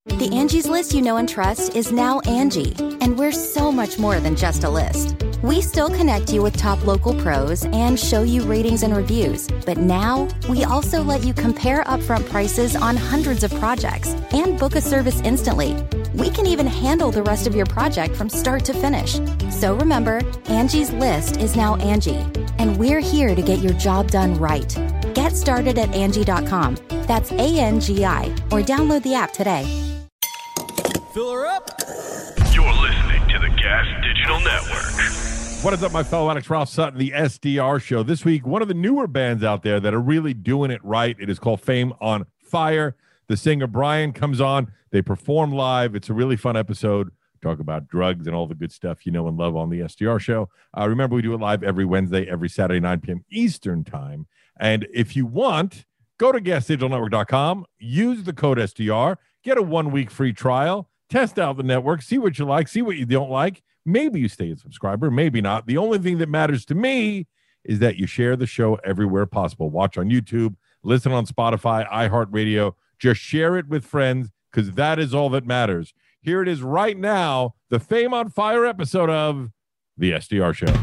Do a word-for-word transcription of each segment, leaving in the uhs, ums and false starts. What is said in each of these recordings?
The Angie's List you know and trust is now Angie, and we're so much more than just a list. We still connect you with top local pros and show you ratings and reviews, but now we also let you compare upfront prices on hundreds of projects and book a service instantly. We can even handle the rest of your project from start to finish. So remember, Angie's List is now Angie, and we're here to get your job done right. Get started at Angie dot com. That's A N G I, or download the app today. Fill her up. You're listening to the Gas Digital Network. What is up, my fellow addicts? Ralph Sutton, the S D R Show. This week, one of the newer bands out there that are really doing it right. It is called Fame on Fire. The singer Brian comes on. They perform live. It's a really fun episode. Talk about drugs and all the good stuff you know and love on the S D R Show. Uh, remember, we do it live every Wednesday, every Saturday, nine p.m. Eastern Time. And if you want, go to gas digital network dot com, use the code S D R, get a one-week free trial, test out the network, see what you like, see what you don't like. Maybe you stay a subscriber, maybe not. The only thing that matters to me is that you share the show everywhere possible. Watch on YouTube, listen on Spotify, iHeartRadio. Just share it with friends, because that is all that matters. Here it is right now, the Fame on Fire episode of the S D R Show.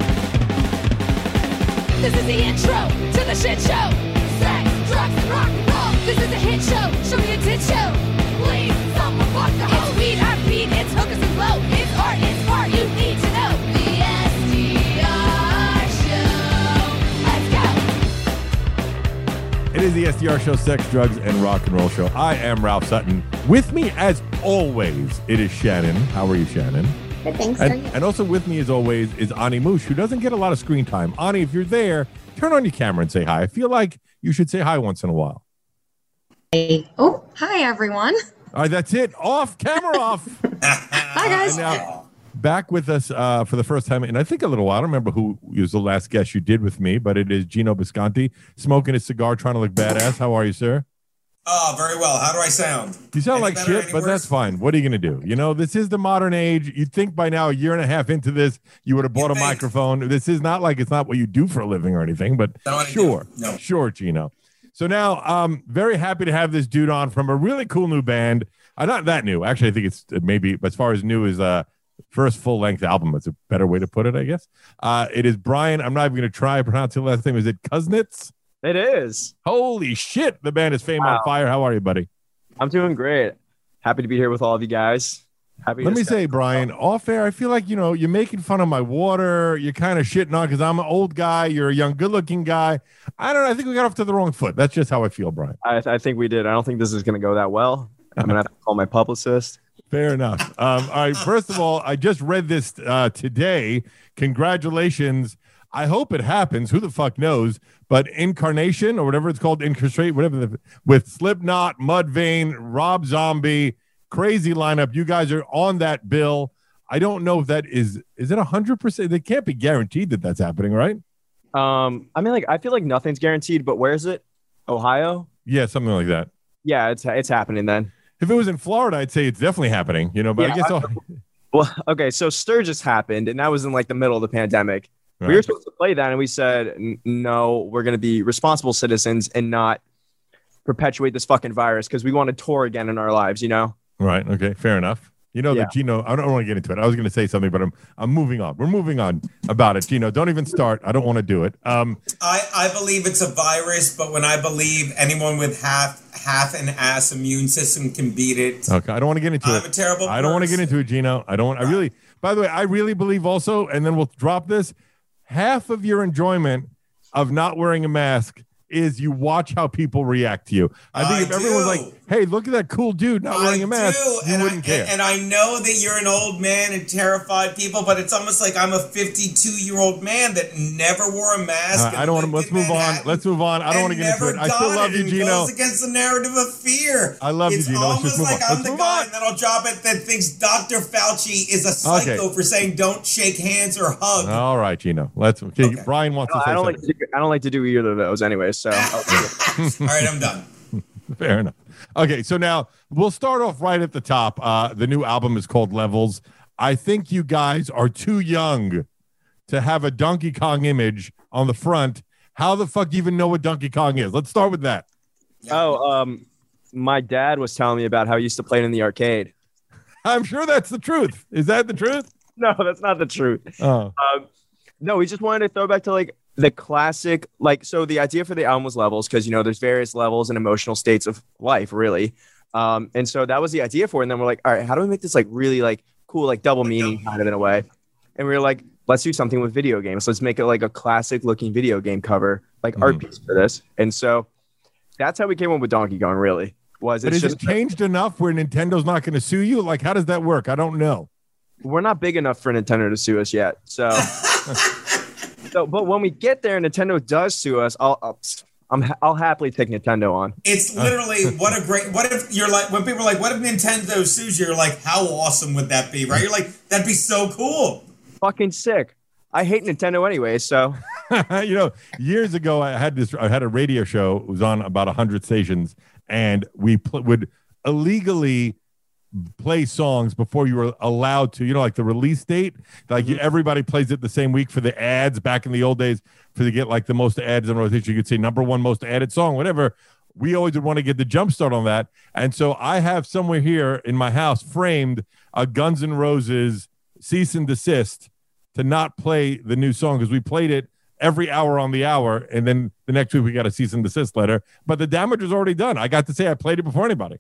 This is the intro to the shit show. Sex, drugs, and rock and roll. This is a hit show. Show me a tit show. Please, someone fuck the hoe. It's weed, I beat, it's hookers and blow. It's art, it's art, you need to know. The S D R Show. Let's go. It is the S D R Show, Sex, Drugs, and Rock and Roll Show. I am Ralph Sutton. With me, as always, it is Shannon. How are you, Shannon? Good, thanks. And, and also with me, as always, is Ani Moosh, who doesn't get a lot of screen time. Ani, if you're there, turn on your camera and say hi. I feel like you should say hi once in a while. Hey. Oh, hi, everyone. All right, that's it. Off, camera off. Hi, guys. Uh, now, back with us uh, for the first time, and I think a little while. I don't remember who was the last guest you did with me, but it is Gino Bisconti, smoking his cigar, trying to look badass. How are you, sir? Oh, very well. How do I sound? You sound Any like better, shit, any but worse? that's fine. What are you going to do? You know, this is the modern age. You'd think by now, a year and a half into this, you would have bought You a think? microphone. This is not like it's not what you do for a living or anything, but Not what I sure. do. No. Sure, Gino. So now, um, very happy to have this dude on from a really cool new band. Uh, not that new. Actually, I think it's uh, maybe as far as new as uh, first full-length album. It's a better way to put it, I guess. Uh, it is Brian. I'm not even going to try to pronounce his last name. Is it Kuznets? It is. Holy shit. The band is Fame Wow. on Fire. How are you, buddy? I'm doing great. Happy to be here with all of you guys. Happy. Let to me discuss- say, Brian, off air, I feel like, you know, you're making fun of my water. You're kind of shitting on because I'm an old guy. You're a young, good looking guy. I don't know. I think we got off to the wrong foot. That's just how I feel, Brian. I, I think we did. I don't think this is going to go that well. I'm going to have to call my publicist. Fair enough. Um, all right. First of all, I just read this uh, today. Congratulations. I hope it happens. Who the fuck knows? But Incarnation or whatever it's called, Incarcerate, whatever, the, with Slipknot, Mudvayne, Rob Zombie, crazy lineup. You guys are on that bill. I don't know if that is, is it one hundred percent? They can't be guaranteed that that's happening, right? Um, I mean, like, I feel like nothing's guaranteed, but where is it? Ohio? Yeah, something like that. Yeah, it's it's happening then. If it was in Florida, I'd say it's definitely happening, you know, but Yeah, I guess. I- I'll, Well, okay, so Sturgis happened, and that was in like the middle of the pandemic. We were Right. supposed to play that, and we said, "N- no, we're going to be responsible citizens and not perpetuate this fucking virus because we want to tour again in our lives, you know?" Right. Okay. Fair enough. You know Yeah. that Gino, I don't want to get into it. I was going to say something, but I'm I'm moving on. We're moving on about it. Gino, don't even start. I don't want to do it. Um, I, I believe it's a virus, but when I believe anyone with half half an ass immune system can beat it, okay. I don't want to get into I'm it. a terrible I don't want to get person. into it, Gino. I don't want, I really, by the way, I really believe also, and then we'll drop this, half of your enjoyment of not wearing a mask is you watch how people react to you. I think I if everyone was do. like, hey, look at that cool dude not wearing I a mask, do, you and wouldn't I, care. And, and I know that you're an old man and terrified people, but it's almost like I'm a fifty-two-year-old man that never wore a mask. Uh, and I don't want to. lived Let's in move on. Manhattan Let's move on. I don't want to and get into it. never I still done love it you, and Gino. Goes against the narrative of fear. I love you, it's Gino. Let's almost just move like on. I'm Let's the move guy on. that'll drop it that thinks Doctor Fauci is a psycho Okay. for saying don't shake hands or hug. All right, Gino. Let's. Okay, Okay. Brian wants to say I don't like something. to do, I don't like to do either of those anyway. So All right, I'm done. Fair enough. Okay, so now we'll start off right at the top. Uh, the new album is called Levels. I think you guys are too young to have a Donkey Kong image on the front. How the fuck do you even know what Donkey Kong is? Let's start with that. oh, um, My dad was telling me about how he used to play it in the arcade. I'm sure that's the truth. Is that the truth? No, that's not the truth. Oh. Um, no, we just wanted to throw back to like the classic, like, so the idea for the album was levels because, you know, there's various levels and emotional states of life, really. Um, and so that was the idea for it. And then we're like, all right, how do we make this like really like cool, like double meaning kind of in a way? And we were like, let's do something with video games. Let's make it like a classic looking video game cover, like mm-hmm. art piece for this. And so that's how we came up with Donkey Kong, really. Was but it's is just it changed enough where Nintendo's not going to sue you? Like, how does that work? I don't know. We're not big enough for Nintendo to sue us yet. So, so but when we get there, Nintendo does sue us. I'll, I'll I'm I'll happily take Nintendo on. It's literally what a great. What if you're like when people are like, what if Nintendo sues you? You're like, how awesome would that be? Right? You're like, that'd be so cool. Fucking sick. I hate Nintendo anyway. So, you know, years ago I had this. I had a radio show. It was on about a hundred stations, and we pl- would illegally play songs before you were allowed to, you know, like the release date, like mm-hmm. everybody plays it the same week for the ads. Back in the old days, for to get like the most ads in rotation, you could say number one most added song, whatever. We always would want to get the jump start on that. And so I have somewhere here in my house framed a Guns N' Roses cease and desist to not play the new song because we played it every hour on the hour. And then the next week we got a cease and desist letter, but the damage was already done. I got to say I played it before anybody.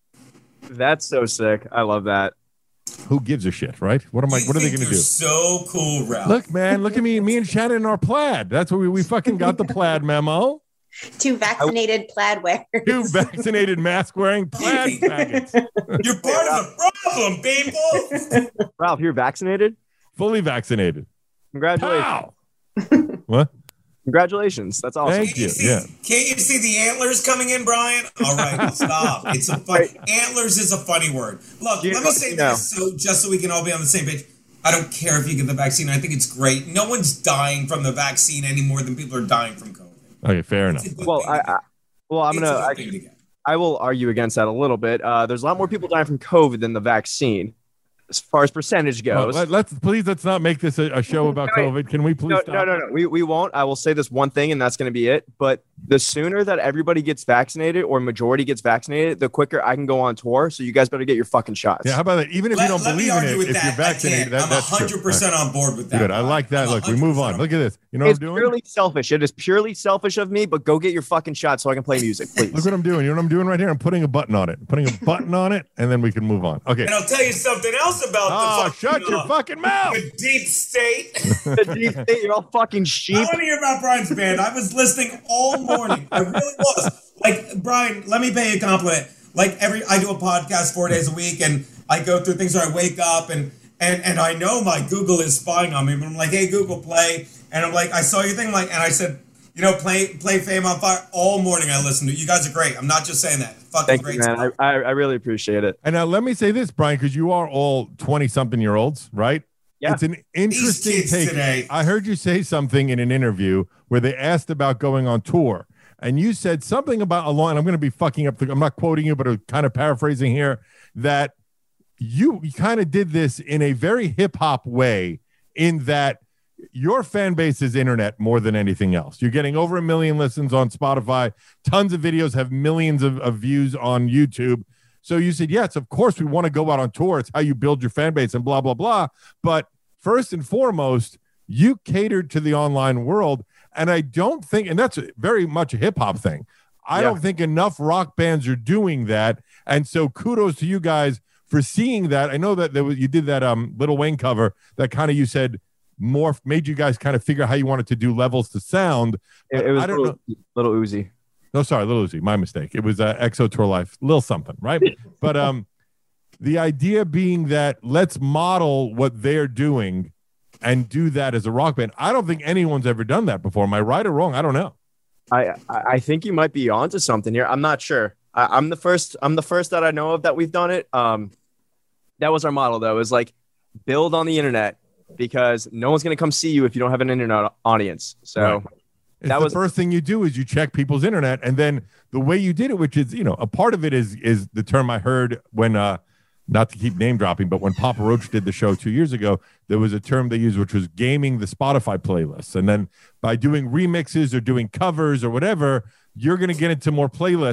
That's so sick. I love that. Who gives a shit, right? What am I? You what are they think going to do? you're so cool, Ralph. Look, man, look at me, me and Shannon in our plaid. That's what we we fucking got the plaid memo. Two vaccinated plaid wearers. Two vaccinated mask wearing plaid faggots. You're part of the problem, people. Ralph, you're vaccinated? Fully vaccinated. Congratulations. Pow! What? Congratulations. That's awesome. Thank Can't you. you see, Yeah. Can't you see the antlers coming in, Brian? All right, stop. It's a fun, antlers is a funny word. Look, You let know- me say you know. this so just so we can all be on the same page. I don't care if you get the vaccine. I think it's great. No one's dying from the vaccine any more than people are dying from COVID. Okay, fair enough. It's a good Well, thing I, to get. I well, I'm It's gonna. a good I, thing to get. I will argue against that a little bit. Uh, there's a lot more people dying from COVID than the vaccine, as far as percentage Well, goes. let, let's please let's not make this a, a show about COVID. Can we please No, stop? no, no, no. We, we won't. I will say this one thing, and that's going to be it. But the sooner that everybody gets vaccinated or majority gets vaccinated, the quicker I can go on tour. So you guys better get your fucking shots. Yeah, how about that? Even if Let, you don't let me believe in argue it, with if that. you're vaccinated, I that, can't. that's I'm true. one hundred percent on board with that. Good. I like that. I'm Look, we move on. one hundred percent Look at this. You know what It's I'm doing? purely selfish. It is purely selfish of me, but go get your fucking shots so I can play music, please. Look what I'm doing. You know what I'm doing right here? I'm putting a button on it. I'm putting a button on it, and then we can move on. Okay. And I'll tell you something else about Oh, the shut fucking, your uh, fucking mouth. the deep state. The deep state, you're all fucking I sheep. want to hear about Brian's band. I was listening all morning. I really was. Like, Brian, let me pay you a compliment. Like, every I do a podcast four days a week, and I go through things where I wake up, and and and I know my Google is spying on me, but I'm like, hey, Google, play. And I'm like, I saw your thing, I'm like, and I said, you know, play play Fame on Fire. All morning I listened to it. You guys are great. I'm not just saying that. Fucking Thank great you, man. stuff. I, I, I really appreciate it. And now let me say this, Brian, because you are all twenty-something-year-olds, right? Yeah. It's an interesting kids take. today. I heard you say something in an interview where they asked about going on tour. And you said something about a line. I'm going to be fucking up. The, I'm not quoting you, but I'm kind of paraphrasing here. That you, you kind of did this in a very hip hop way, in that your fan base is internet more than anything else. You're getting over a million listens on Spotify. Tons of videos have millions of, of views on YouTube. So you said, yes, of course we want to go out on tour. It's how you build your fan base and blah, blah, blah. But first and foremost, you catered to the online world. And I don't think, and that's very much a hip hop thing. I Yeah. don't think enough rock bands are doing that. And so kudos to you guys for seeing that. I know that there was, you did that um Lil Wayne cover that kind of, you said, more made you guys kind of figure out how you wanted to do levels to sound. It, it was I don't little, know. little Uzi. No, sorry, Lil Uzi, my mistake. It was uh, Exo Tour Life, little something, right? But um, the idea being that let's model what they're doing and do that as a rock band. I don't think anyone's ever done that before. Am I right or wrong? I don't know. I, I I think you might be onto something here. I'm not sure. I, I'm the first. I'm the first that I know of that we've done it. Um, that was our model though. It was like build on the internet because no one's gonna come see you if you don't have an internet audience. So. Right. It's That the was- first thing you do is you check people's internet, and then the way you did it, which is, you know, a part of it is is the term I heard when, uh, not to keep name dropping, but when Papa Roach did the show two years ago, there was a term they used, which was gaming the Spotify playlists. And then by doing remixes or doing covers or whatever, you're going to get into more playlists,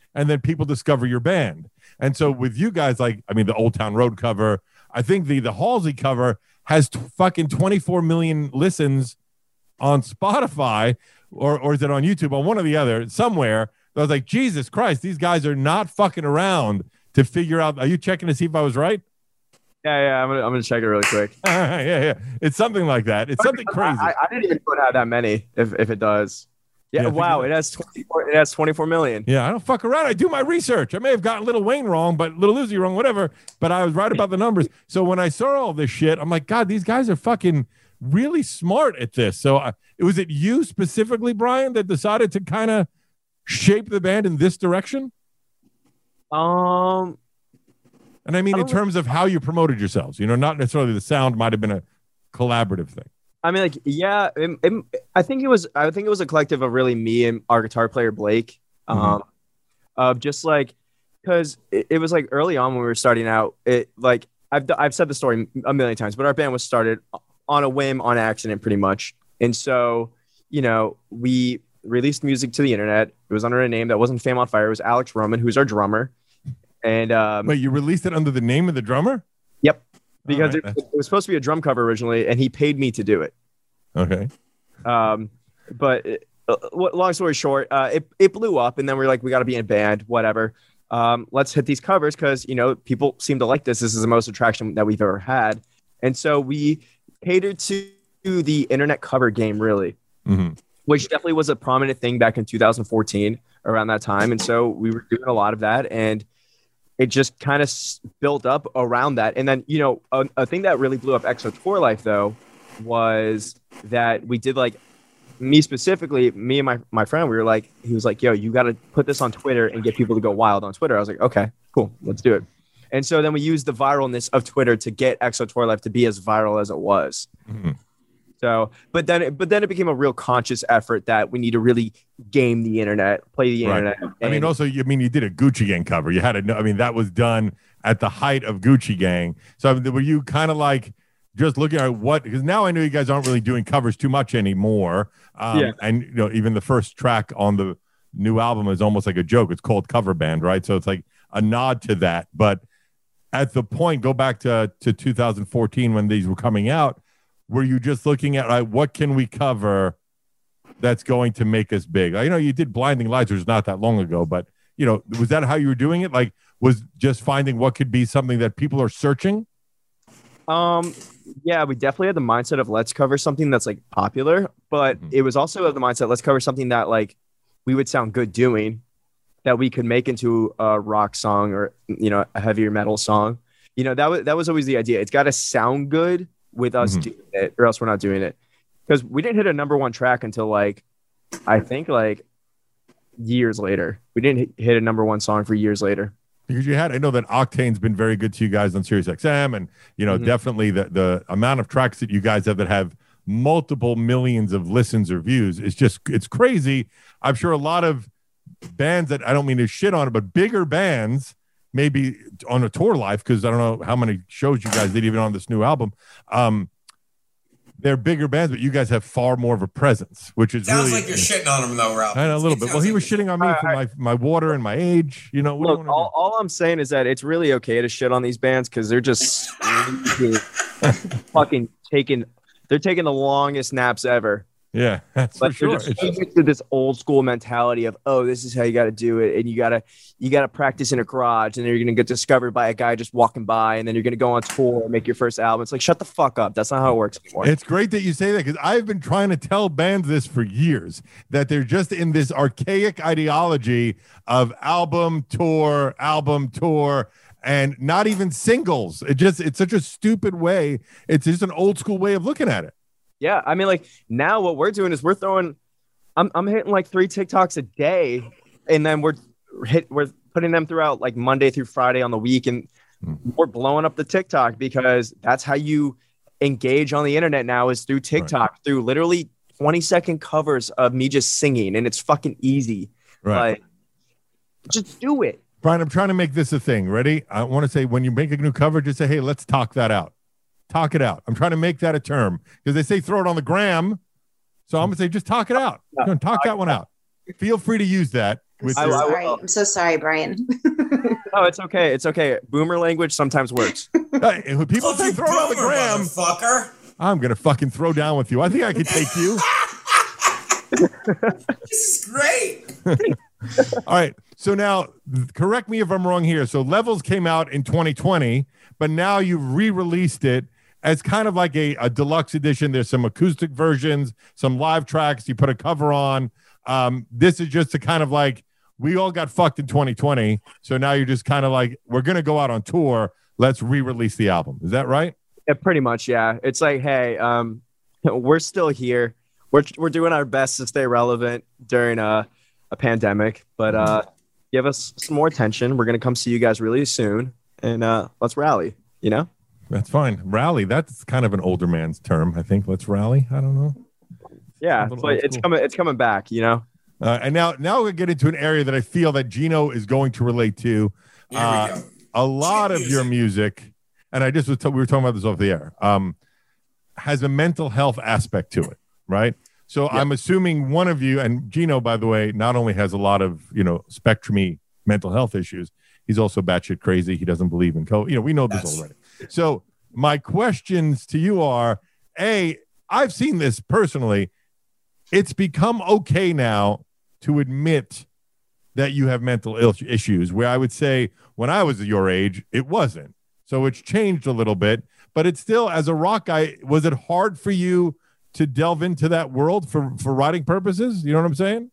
and then people discover your band. And so with you guys, like, I mean, the Old Town Road cover, I think the the Halsey cover has t- fucking twenty-four million listens on Spotify, or or is it on YouTube, on one or the other, somewhere. I was like, Jesus Christ, these guys are not fucking around to figure out. Are you checking to see if I was right? Yeah, yeah, I'm gonna, I'm gonna check it really quick. yeah, yeah, it's something like that. It's something crazy. I, I didn't even know it had that many. If if it does, yeah, Yeah, wow, think it has twenty-four. It has twenty-four million. Yeah, I don't fuck around. I do my research. I may have gotten Little Wayne wrong, but Little Uzi wrong, whatever. But I was right about the numbers. So when I saw all this shit, I'm like, God, these guys are fucking really smart at this. So uh, was it you specifically, Brian, that decided to kind of shape the band in this direction? Um, and I mean, I in terms of how you promoted yourselves, you know, not necessarily the sound might have been a collaborative thing. I mean, like, yeah, it, it, I think it was. I think it was a collective of really me and our guitar player Blake, um, Mhm. of just like, because it, it was like early on when we were starting out. It like I've d- I've said the story a million times, but our band was started on a whim, on accident, pretty much. And so, you know, we released music to the internet. It was under a name that wasn't Fame on Fire. It was Alex Roman, who's our drummer. And um, Wait, you released it under the name of the drummer? Yep, because All right. it, it was supposed to be a drum cover originally, and he paid me to do it. Okay. Um, but it, uh, long story short, uh, it it blew up, and then we we're like, we got to be in a band, whatever. Um, let's hit these covers because you know people seem to like this. This is the most attraction that we've ever had, and so we catered to the internet cover game, really. Mm-hmm. Which definitely was a prominent thing back in two thousand fourteen around that time. And so we were doing a lot of that, and it just kind of built up around that. And then, you know, a, a thing that really blew up X O Tour Life, though, was that we did like, me specifically, me and my, my friend, we were like, he was like, yo, you got to put this on Twitter and get people to go wild on Twitter. I was like, okay, cool, let's do it. And so then we used the viralness of Twitter to get X O Tour Life to be as viral as it was. Mm-hmm. So, but then, it, but then it became a real conscious effort that we need to really game the internet, play the Right. internet. I mean, and- also, you I mean, you did a Gucci Gang cover. You had to know. I mean, that was done at the height of Gucci Gang. So, I mean, were you kind of like just looking at what? Because now I know you guys aren't really doing covers too much anymore. Um, Yeah. And you know, even the first track on the new album is almost like a joke. It's called Cover Band, right? So it's like a nod to that. But at the point, go back to to two thousand fourteen when these were coming out. Were you just looking at right, what can we cover that's going to make us big? I know you did Blinding Lights, which was not that long ago, but you know, was that how you were doing it? Like, was just finding what could be something that people are searching? Um, yeah, we definitely had the mindset of let's cover something that's like popular, but Mhm. it was also of the mindset let's cover something that like we would sound good doing, that we could make into a rock song or you know a heavier metal song. You know that was that was always the idea. It's got to sound good with us Mhm. doing it, or else we're not doing it. Because we didn't hit a number one track until like I think like years later. We didn't hit- hit a number one song for years later. Because you had, I know that Octane's been very good to you guys on Sirius X M, and you know, Mhm. definitely the the amount of tracks that you guys have that have multiple millions of listens or views is just it's crazy. I'm sure a lot of bands that I don't mean to shit on it, but bigger bands maybe on a tour life, because I don't know how many shows you guys did even on this new album. Um, they're bigger bands, but you guys have far more of a presence, which is Sounds really like you're shitting on him though, Ralph. I know, a little It bit. Well, sounds he like was you're- shitting on me for my my water and my age. You know, what do Look, you want all, all I'm saying is that it's really okay to shit on these bands because they're just fucking taking, they're taking the longest naps ever. Yeah, that's But for sure. they're just It's- used to this old school mentality of, oh, this is how you got to do it, and you gotta you gotta practice in a garage, and then you're gonna get discovered by a guy just walking by, and then you're gonna go on tour and make your first album. It's like, shut the fuck up. That's not how it works anymore. It's great that you say that because I've been trying to tell bands this for years that they're just in this archaic ideology of album tour, album tour, and not even singles. It just it's such a stupid way. It's just an old school way of looking at it. Yeah, I mean, like now what we're doing is we're throwing, I'm I'm hitting like three TikToks a day, and then we're hit we're putting them throughout like Monday through Friday on the week, and we're blowing up the TikTok because that's how you engage on the internet now is through TikTok, through literally twenty second covers of me just singing, and it's fucking easy. Right. Like, just do it. Brian, I'm trying to make this a thing. Ready? I want to say when you make a new cover, just say, hey, let's talk that out. Talk it out. I'm trying to make that a term because they say throw it on the gram. So I'm going to say just talk it out. You know, talk that one out. Feel free to use that. I'm With so your- sorry. I'm so sorry, Brian. Oh, it's okay. It's okay. Boomer language sometimes works. Hey, when people say Fucking throw down the boomer, gram, motherfucker. I'm gonna fucking throw down with you. I think I could take you. This is great. All right. So now, correct me if I'm wrong here. So Levels came out in twenty twenty, but now you've re-released it as kind of like a, a deluxe edition. There's some acoustic versions, some live tracks. You put a cover on. Um, this is just to kind of like, we all got fucked in twenty twenty. So now you're just kind of like, we're going to go out on tour. Let's re-release the album. Is that right? Yeah, pretty much. Yeah. It's like, hey, um, we're still here. We're we're doing our best to stay relevant during a a pandemic, but uh, give us some more attention. We're gonna come see you guys really soon, and uh, let's rally. You know. That's fine. Rally. That's kind of an older man's term, I think. Let's rally. I don't know. Yeah, A little but old it's school. coming. It's coming back. You know. Uh, and now, now we get into an area that I feel that Gino is going to relate to. Here Uh, we go. a lot Cheap of your music, and I just was t- we were talking about this off the air, um, has a mental health aspect to it, right? So Yeah. I'm assuming one of you, and Gino, by the way, not only has a lot of, you know, spectrumy mental health issues, he's also batshit crazy. He doesn't believe in COVID. You know, we know this That's- already. So my questions to you are, A, I've seen this personally. It's become okay now to admit that you have mental Ill- issues, where I would say when I was your age, it wasn't. So it's changed a little bit, but it's still, as a rock guy, was it hard for you to delve into that world for, for writing purposes? You know what I'm saying?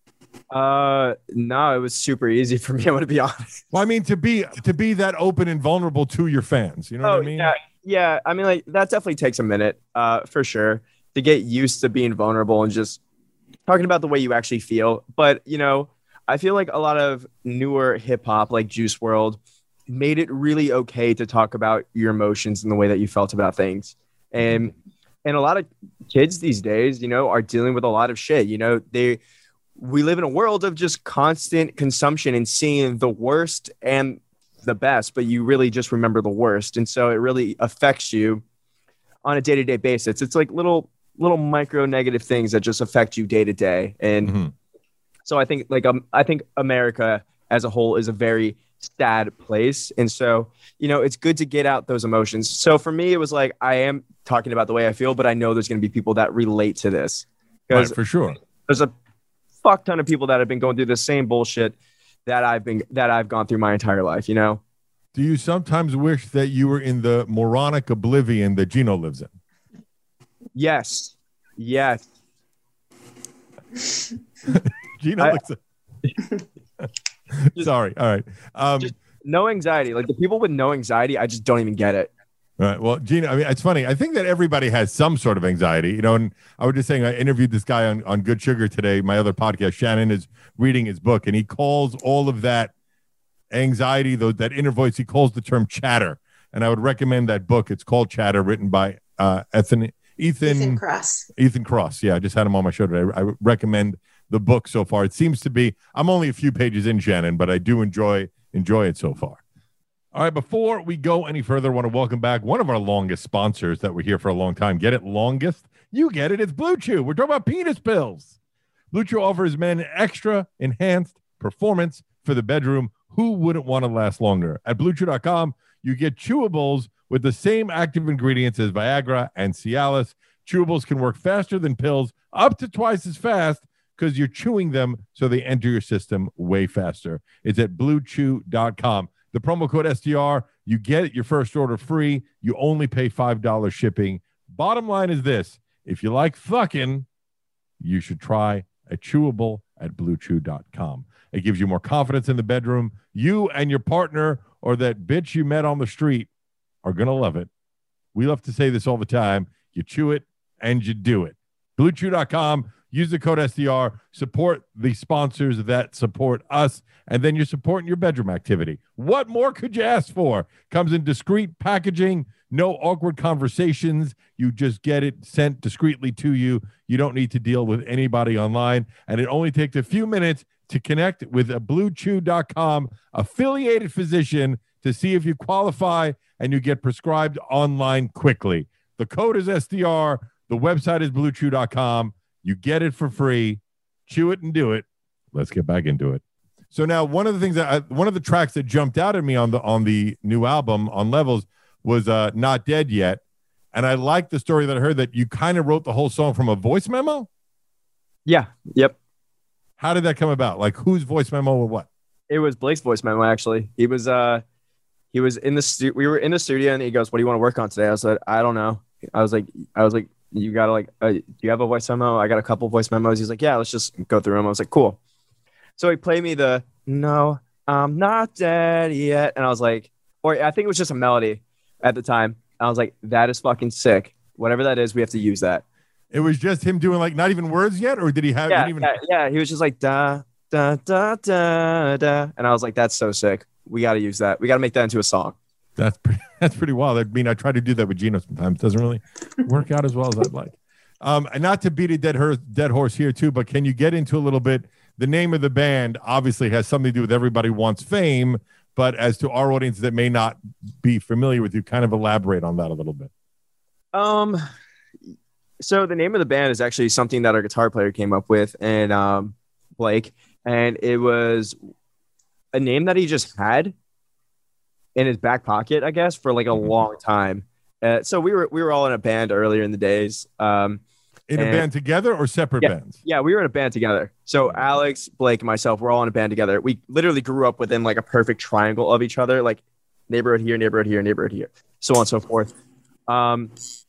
Uh, no, it was super easy for me. I'm gonna be honest. Well, I mean, to be to be that open and vulnerable to your fans, you know Oh what I mean? yeah, yeah. I mean, like that definitely takes a minute, uh, for sure, to get used to being vulnerable and just talking about the way you actually feel. But you know, I feel like a lot of newer hip hop, like Juice world, made it really okay to talk about your emotions and the way that you felt about things. And and a lot of kids these days, you know, are dealing with a lot of shit. You know, they we live in a world of just constant consumption and seeing the worst and the best, but you really just remember the worst. And so it really affects you on a day-to-day basis. It's like little little micro negative things that just affect you day to day. And Mhm. so I think like um I think America as a whole is a very sad place. And so, you know, it's good to get out those emotions. So for me, it was like I am talking about the way I feel, but I know there's gonna be people that relate to this. Right, Because for sure. there's a fuck ton of people that have been going through the same bullshit that I've been that I've gone through my entire life, you know? Do you sometimes wish that you were in the moronic oblivion that Gino lives in? Yes. Yes. Gino I- looks. Sorry. All right. Um, Just- No anxiety. Like the people with no anxiety, I just don't even get it. All right. Well, Gino, I mean, it's funny. I think that everybody has some sort of anxiety, you know, and I was just saying, I interviewed this guy on, on Good Sugar today, my other podcast. Shannon is reading his book, and he calls all of that anxiety, though, that inner voice, he calls the term chatter. And I would recommend that book. It's called Chatter, written by uh, Ethan, Ethan, Ethan Cross. Ethan Cross. Yeah, I just had him on my show today. I, I recommend the book so far. It seems to be, I'm only a few pages in, Shannon, but I do enjoy enjoy it so far. All right, before we go any further, I want to welcome back one of our longest sponsors that were here for a long time. Get it? Longest? You get it. It's Blue Chew. We're talking about penis pills. Blue Chew offers men extra enhanced performance for the bedroom. Who wouldn't want to last longer? At blue chew dot com, you get chewables with the same active ingredients as Viagra and Cialis. Chewables can work faster than pills, up to twice as fast, because you're chewing them so they enter your system way faster. It's at blue chew dot com. The promo code S D R, you get your first order free. You only pay five dollars shipping. Bottom line is this. If you like fucking, you should try a chewable at blue chew dot com. It gives you more confidence in the bedroom. You and your partner or that bitch you met on the street are going to love it. We love to say this all the time. You chew it and you do it. blue chew dot com. Use the code S D R, support the sponsors that support us, and then you're supporting your bedroom activity. What more could you ask for? Comes in discreet packaging, no awkward conversations. You just get it sent discreetly to you. You don't need to deal with anybody online, and it only takes a few minutes to connect with a blue chew dot com affiliated physician to see if you qualify and you get prescribed online quickly. The code is S D R. The website is blue chew dot com. You get it for free. Chew it and do it. Let's get back into it. So now one of the things that I, one of the tracks that jumped out at me on the on the new album on Levels was uh, Not Dead Yet. And I liked the story that I heard that you kind of wrote the whole song from a voice memo. Yeah. Yep. How did that come about? Like whose voice memo or what? It was Blake's voice memo, actually. He was uh he was in the stu- we were in the studio and he goes, "What do you want to work on today?" I said, "I don't know." I was like, I was like, "You gotta like, uh, do you have a voice memo?" I got a couple voice memos. He's like, "Yeah, let's just go through them." I was like, "Cool." So he played me the "No, I'm not dead yet," and I was like, or I think it was just a melody at the time. I was like, "That is fucking sick. Whatever that is, we have to use that." It was just him doing like not even words yet, or did he have? Yeah, even... yeah, yeah. He was just like da da da da da, and I was like, "That's so sick. We got to use that. We got to make that into a song." That's pretty, that's pretty wild. I mean, I try to do that with Gino sometimes. It doesn't really work out as well as I'd like. Um, and not to beat a dead horse, dead horse here too, but can you get into a little bit? The name of the band obviously has something to do with Everybody Wants Fame, but as to our audience that may not be familiar with you, kind of elaborate on that a little bit. Um, so the name of the band is actually something that our guitar player came up with, and um, Blake, and it was a name that he just had in his back pocket, I guess, for like a long time. Uh, so we were we were all in a band earlier in the days. Um, in a and, band together or separate yeah, bands? Yeah, we were in a band together. So Alex, Blake, and myself, we're all in a band together. We literally grew up within like a perfect triangle of each other, like neighborhood here, neighborhood here, neighborhood here, so on and so forth. Um,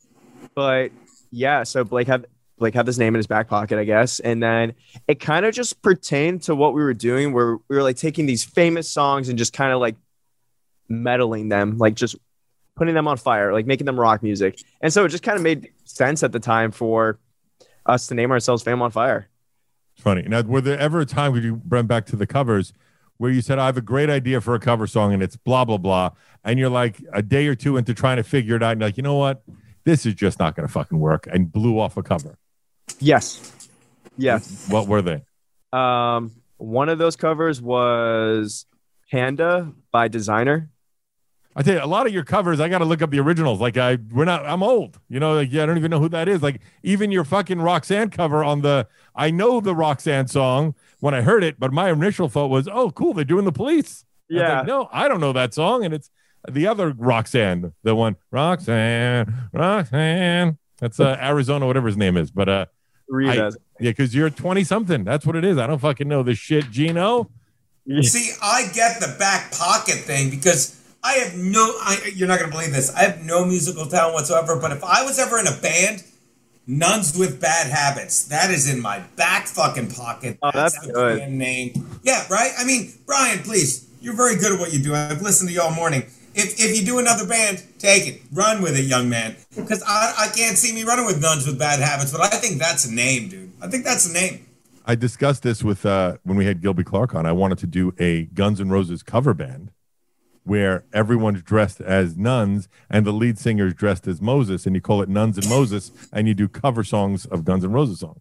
but yeah, so Blake had Blake had this name in his back pocket, I guess, and then it kind of just pertained to what we were doing, where we were like taking these famous songs and just kind of like meddling them, like just putting them on fire, like making them rock music. And so it just kind of made sense at the time for us to name ourselves Fame on Fire. It's funny. Now, were there ever a time where you bring back to the covers where you said, "I have a great idea for a cover song and it's blah, blah, blah," and you're like a day or two into trying to figure it out and you're like, you know what? This is just not going to fucking work, and blew off a cover? Yes. Yes. What were they? Um, one of those covers was Panda by Designer. I tell you, a lot of your covers, I got to look up the originals. Like I, we're not, I'm old, you know, like, yeah, I don't even know who that is. Like even your fucking Roxanne cover on the, I know the Roxanne song when I heard it, but my initial thought was, oh, cool. They're doing The Police. I Yeah. like, no, I don't know that song. And it's the other Roxanne, the one, Roxanne, Roxanne. That's uh, Arizona, whatever his name is. But uh, I, yeah, because you're twenty something. That's what it is. I don't fucking know this shit, Gino. See, I get the back pocket thing because I have no, I, you're not going to believe this. I have no musical talent whatsoever, but if I was ever in a band, Nuns with Bad Habits, that is in my back fucking pocket. Oh, that's, that's the good. band name. Yeah, right? I mean, Brian, please, you're very good at what you do. I've listened to you all morning. If if you do another band, take it. Run with it, young man. Because I, I can't see me running with Nuns with Bad Habits, but I think that's a name, dude. I think that's a name. I discussed this with, uh, when we had Gilby Clark on. I wanted to do a Guns N' Roses cover band where everyone's dressed as nuns and the lead singer is dressed as Moses, and you call it Nuns and Moses, and you do cover songs of Guns N' Roses songs.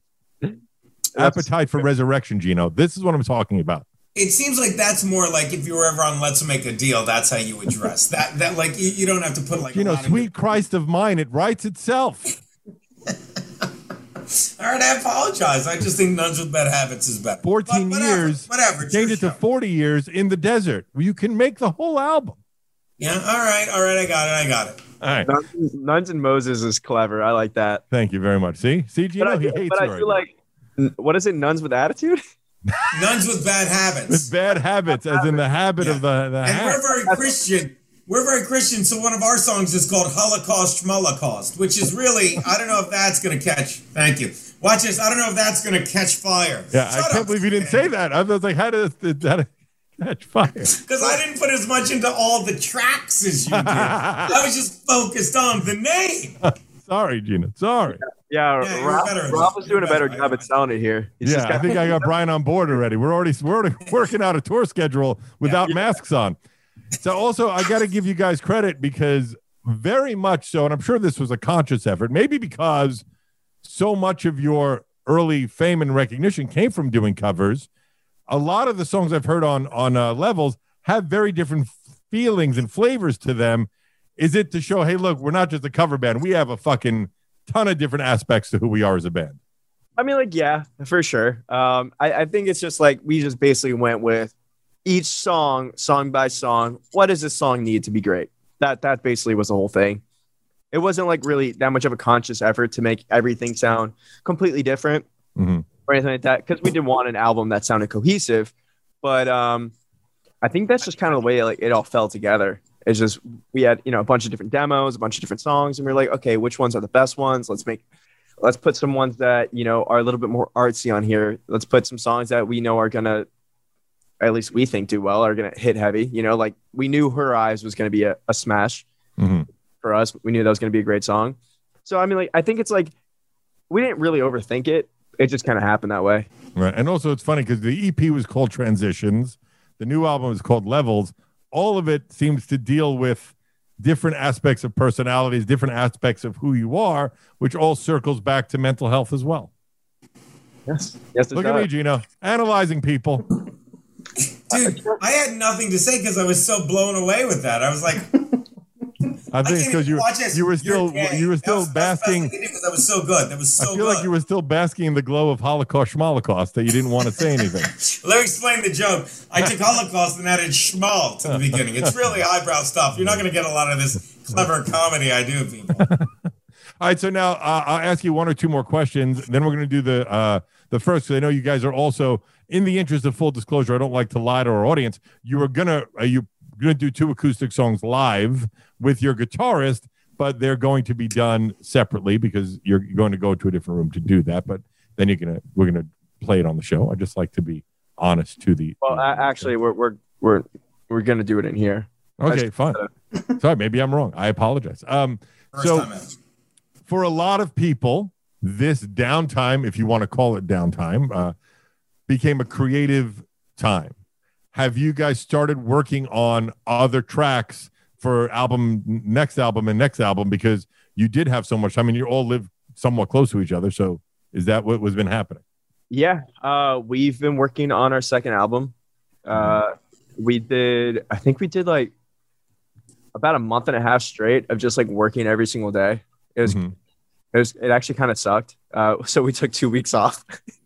Appetite for Resurrection, Gino. This is what I'm talking about. It seems like that's more like if you were ever on Let's Make a Deal, that's how you would dress. that that like you, you don't have to put like you know, sweet of- Christ of mine, it writes itself. All right, I apologize. I just think Nuns with Bad Habits is better. Fourteen but whatever, years, whatever. Change it to forty years in the desert. You can make the whole album. Yeah. All right. All right. I got it. I got it. All right. Nuns, Nuns and Moses is clever. I like that. Thank you very much. See, see, Gino, but I, he hates but I right feel now. like, what is it? Nuns with attitude. Nuns with Bad Habits. With bad habits, as in the habit Yeah. of the the And hat. we're very Christian. We're very Christian, so one of our songs is called Holocaust Schmolocaust, which is really, I don't know if that's going to catch, thank you. Watch this, I don't know if that's going to catch fire. Yeah, Shut I can't up, believe you didn't say that. I was like, how did that catch fire? Because I didn't put as much into all the tracks as you did. I was just focused on the name. Sorry, Gina. Sorry. Yeah, Yeah, you're Rob, better at Rob that. was doing You're a better better. job at selling it here. He's Yeah, just I got- think I got Brian on board already. We're already we're already working out a tour schedule without masks on. So also, I got to give you guys credit because very much so, and I'm sure this was a conscious effort, maybe because so much of your early fame and recognition came from doing covers. A lot of the songs I've heard on on uh, Levels have very different feelings and flavors to them. Is it to show, hey, look, we're not just a cover band. We have a fucking ton of different aspects to who we are as a band. I mean, like, yeah, for sure. Um, I, I think it's just like we just basically went with each song, song by song, what does this song need to be great? That that basically was the whole thing. It wasn't like really that much of a conscious effort to make everything sound completely different mm-hmm. or anything like that, because we didn't want an album that sounded cohesive. But um, I think that's just kind of the way like it all fell together. It's just we had, you know, a bunch of different demos, a bunch of different songs, and we we're like, okay, which ones are the best ones? Let's make, let's put some ones that, you know, are a little bit more artsy on here. Let's put some songs that we know are gonna, at least we think do well, are gonna hit heavy. You know, like we knew Her Eyes was gonna be a, a smash mm-hmm. for us. We knew that was gonna be a great song. So I mean, like I think it's like we didn't really overthink it. It just kind of happened that way. Right, and also it's funny because the E P was called Transitions, the new album is called Levels. All of it seems to deal with different aspects of personalities, different aspects of who you are, which all circles back to mental health as well. Yes. Yes. Look at me, Gino, analyzing people. Dude, I had nothing to say because I was so blown away with that. I was like, I think because you you were still you were still basking. That was so good. That was so good. I feel good. like you were still basking in the glow of Holocaust schmolocaust that you didn't want to say anything. Let me explain the joke. I took Holocaust and added schmal to the beginning. It's really highbrow stuff. You're not going to get a lot of this clever comedy I do, people. All right, so now uh, I'll ask you one or two more questions. Then we're going to do the uh, the first. Because I know you guys are also, in the interest of full disclosure, I don't like to lie to our audience. You are gonna are you going to do two acoustic songs live with your guitarist, but they're going to be done separately because you're going to go to a different room to do that. But then you're gonna we're gonna play it on the show. I just like to be honest to the. Well, uh, actually, we're we're we're we're gonna do it in here. Okay, fine. Sorry, maybe I'm wrong. I apologize. Um, First so time out. For a lot of people, this downtime, if you want to call it downtime, uh, became a creative time. Have you guys started working on other tracks for album, next album and next album? Because you did have so much. I mean, you all live somewhat close to each other. So is that what was been happening? Yeah. Uh, we've been working on our second album. Uh, we did, I think we did like about a month and a half straight of just like working every single day. It was, mm-hmm. it was, it actually kind of sucked. Uh, so we took two weeks off.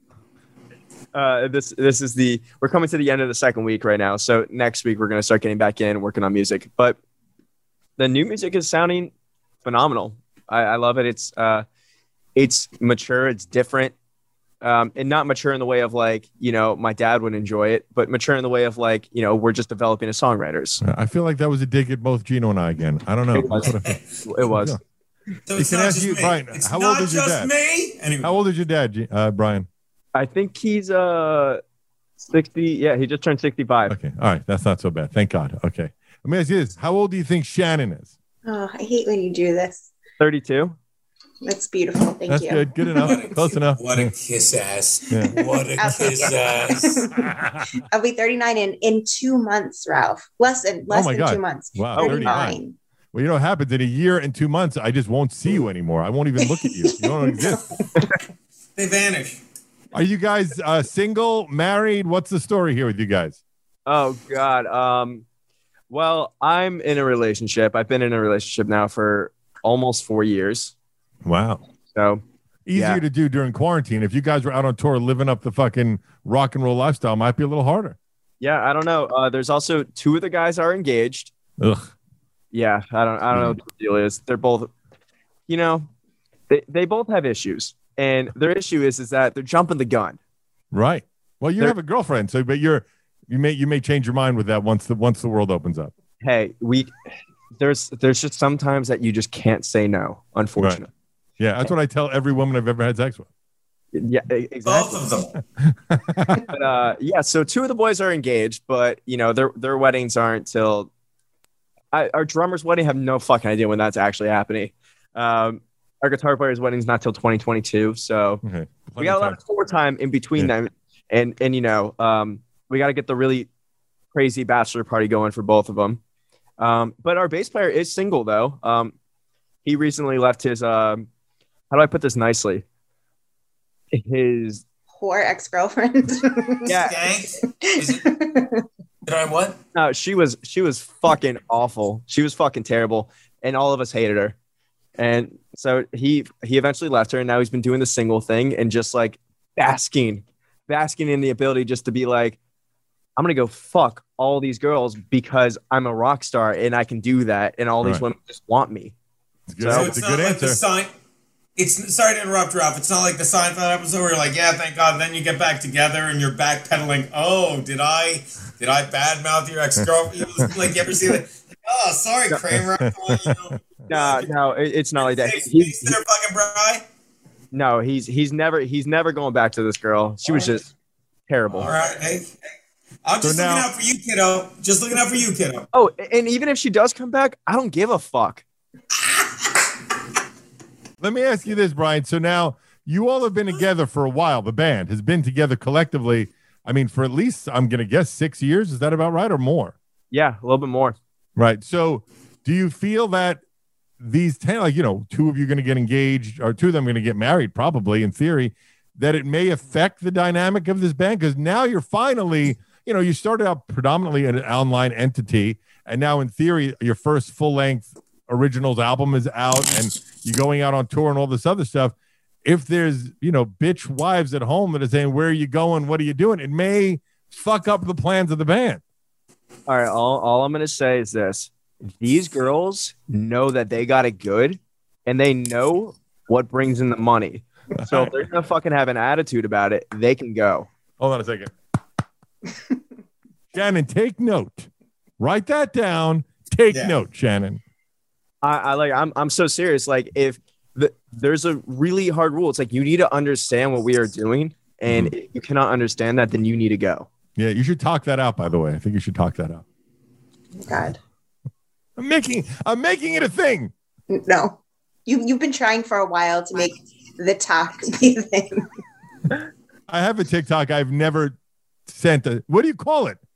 Uh, this this is the we're coming to the end of the second week right now. So next week we're gonna start getting back in working on music. But the new music is sounding phenomenal. I, I love it. It's uh, it's mature. It's different, um, and not mature in the way of like you know my dad would enjoy it, but mature in the way of like you know we're just developing as songwriters. I feel like that was a dig at both Gino and I again. I don't know. It was. It was. Yeah. So You it's can not ask just you, me. Brian, It's how not old is your just dad? me. Anyway. How old is your dad, G- uh, Brian? I think he's uh sixty. Yeah, he just turned sixty-five. Okay, all right, that's not so bad. Thank God. Okay, let me ask you this: how old do you think Shannon is? Oh, I hate when you do this. thirty-two. That's beautiful. Thank That's you. good. Good enough. What a- Close enough. What a kiss ass. Yeah. What a kiss ass. I'll be thirty-nine in, in two months, Ralph. Less than less Oh my than God. two months. Wow, thirty-nine. Well, you know what happens in a year and two months? I just won't see you anymore. I won't even look at you. You don't exist. They vanish. Are you guys uh, single, married? What's the story here with you guys? Oh God. Um, well, I'm in a relationship. I've been in a relationship now for almost four years. Wow. So Easier yeah. to do during quarantine. If you guys were out on tour living up the fucking rock and roll lifestyle, it might be a little harder. Yeah, I don't know. Uh, there's also two of the guys are engaged. Ugh. Yeah, I don't. I don't know what the deal is. They're both, you know, they they both have issues, and their issue is is that they're jumping the gun. Right. Well, you They're- have a girlfriend, so but you're you may you may change your mind with that once the once the world opens up. Hey, we there's there's just sometimes that you just can't say no. Unfortunately. Yeah, that's what I tell every woman I've ever had sex with. Yeah, e- exactly. Both of them. But, uh, yeah, so two of the boys are engaged, but you know their their weddings aren't till. I, our drummer's wedding, have no fucking idea when that's actually happening. Um, our guitar player's wedding's not till twenty twenty-two, so Okay. we got a lot of tour time in between Yeah. them, and and you know um, we got to get the really crazy bachelor party going for both of them. Um, but our bass player is single though. Um, he recently left his. Um, how do I put this nicely? His Poor ex-girlfriend. yeah. Skank? Is it? Did I what? No, she was she was fucking awful. She was fucking terrible, and all of us hated her. And so he he eventually left her, and now he's been doing the single thing and just like basking, basking in the ability just to be like, I'm gonna go fuck all these girls because I'm a rock star and I can do that, and all these Right. women just want me. It's good. So It's a not good like answer. the sign. It's sorry to interrupt, Ralph. It's not like the Seinfeld episode where you're like, yeah, thank God. Then you get back together and you're backpedaling. Oh, did I did I badmouth your ex girlfriend? Like, you ever see that? Oh, sorry, Kramer. You know, No, no, it, it's not like that. Safe He's, space there, fucking Bri. no, he's he's never he's never going back to this girl. She was just terrible. All right, hey, hey. I'm just So now- looking out for you, kiddo. Just looking out for you, kiddo. Oh, and even if she does come back, I don't give a fuck. Let me ask you this, Brian. So now you all have been together for a while. The band has been together collectively. I mean, for at least, I'm going to guess six years. Is that about right or more? Yeah, a little bit more. Right. So do you feel that these ten, like, you know, two of you are going to get engaged or two of them are going to get married, probably in theory, that it may affect the dynamic of this band? Because now you're finally, you know, you started out predominantly an online entity. And now in theory, your first full length originals album is out and you're going out on tour and all this other stuff. If there's, you know, bitch wives at home that are saying, where are you going? What are you doing? It may fuck up the plans of the band. All right, all, all I'm gonna say is this: these girls know that they got it good, and they know what brings in the money. So if they're gonna fucking have an attitude about it, they can go. Hold on a second. Shannon, take note. Write that down. Take Yeah. note, Shannon. I, I like. I'm. I'm so serious. Like, if the, there's a really hard rule, it's like you need to understand what we are doing, and if you cannot understand that, then you need to go. Yeah, you should talk that out, by the way. I think you should talk that out. God. I'm making I'm making it a thing. No. You, you've been trying for a while to make the talk be a thing. I have a TikTok. I've never sent a what do you call it?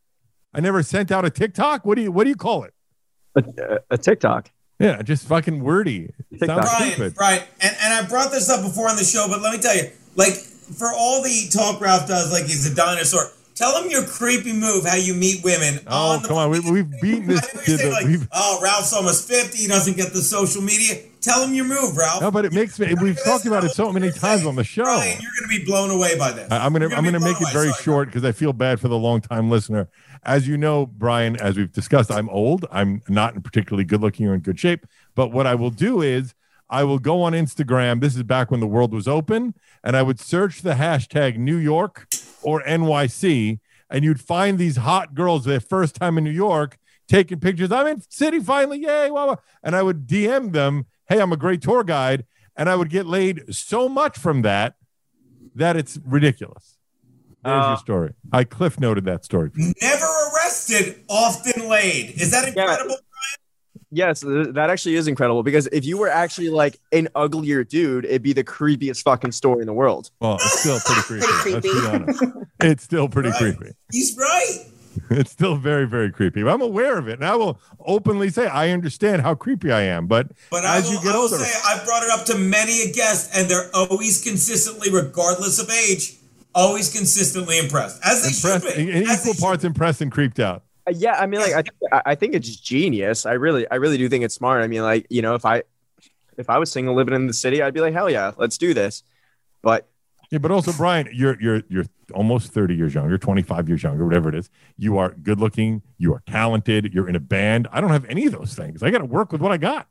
I never sent out a TikTok. What do you what do you call it? A, a TikTok. Yeah, just fucking wordy. It TikTok. sounds Brian, stupid. Brian, and, and I brought this up before on the show, but let me tell you, like, for all the talk Ralph does, like he's a dinosaur, tell him your creepy move, how you meet women. Oh, on the come on. We, we've beaten this. I know to you're saying, the- like, we've- oh, Ralph's almost fifty, he doesn't get the social media. Tell him your move, Ralph. No, but it makes me. We've talked about it so many times on the show. Brian, you're going to be blown away by this. I- I'm gonna You're I'm be gonna blown make it away. very Sorry, short because I feel bad for the long time listener. As you know, Brian, as we've discussed, I'm old. I'm not in particularly good looking or in good shape. But what I will do is I will go on Instagram. This is back when the world was open, and I would search the hashtag New York or N Y C, and you'd find these hot girls their first time in New York taking pictures. I'm in city finally, yay! Wow, wow. And I would D M them, "Hey, I'm a great tour guide," and I would get laid so much from that that it's ridiculous. There's Uh, your story. I cliff noted that story. Never arrested, often laid. Is that incredible? Yes, th- that actually is incredible because if you were actually like an uglier dude, it'd be the creepiest fucking story in the world. Well, it's still pretty creepy. Pretty Let's creepy. be honest. It's still pretty Right. creepy. He's right. It's still very, very creepy. But I'm aware of it, and I will openly say I understand how creepy I am. But, But I as will, you get I will older, say I've brought it up to many a guest, and they're always consistently, regardless of age, always consistently impressed. As they impressed, should be. in As they equal should parts impressed and creeped out. Uh, Yeah, I mean, like, I, th- I think it's genius. I really, I really do think it's smart. I mean, like, you know, if I, if I was single living in the city, I'd be like, hell yeah, let's do this. But Yeah, but also, Brian, you're you're you're almost thirty years younger, twenty-five years younger, whatever it is. You are good looking. You are talented. You're in a band. I don't have any of those things. I got to work with what I got.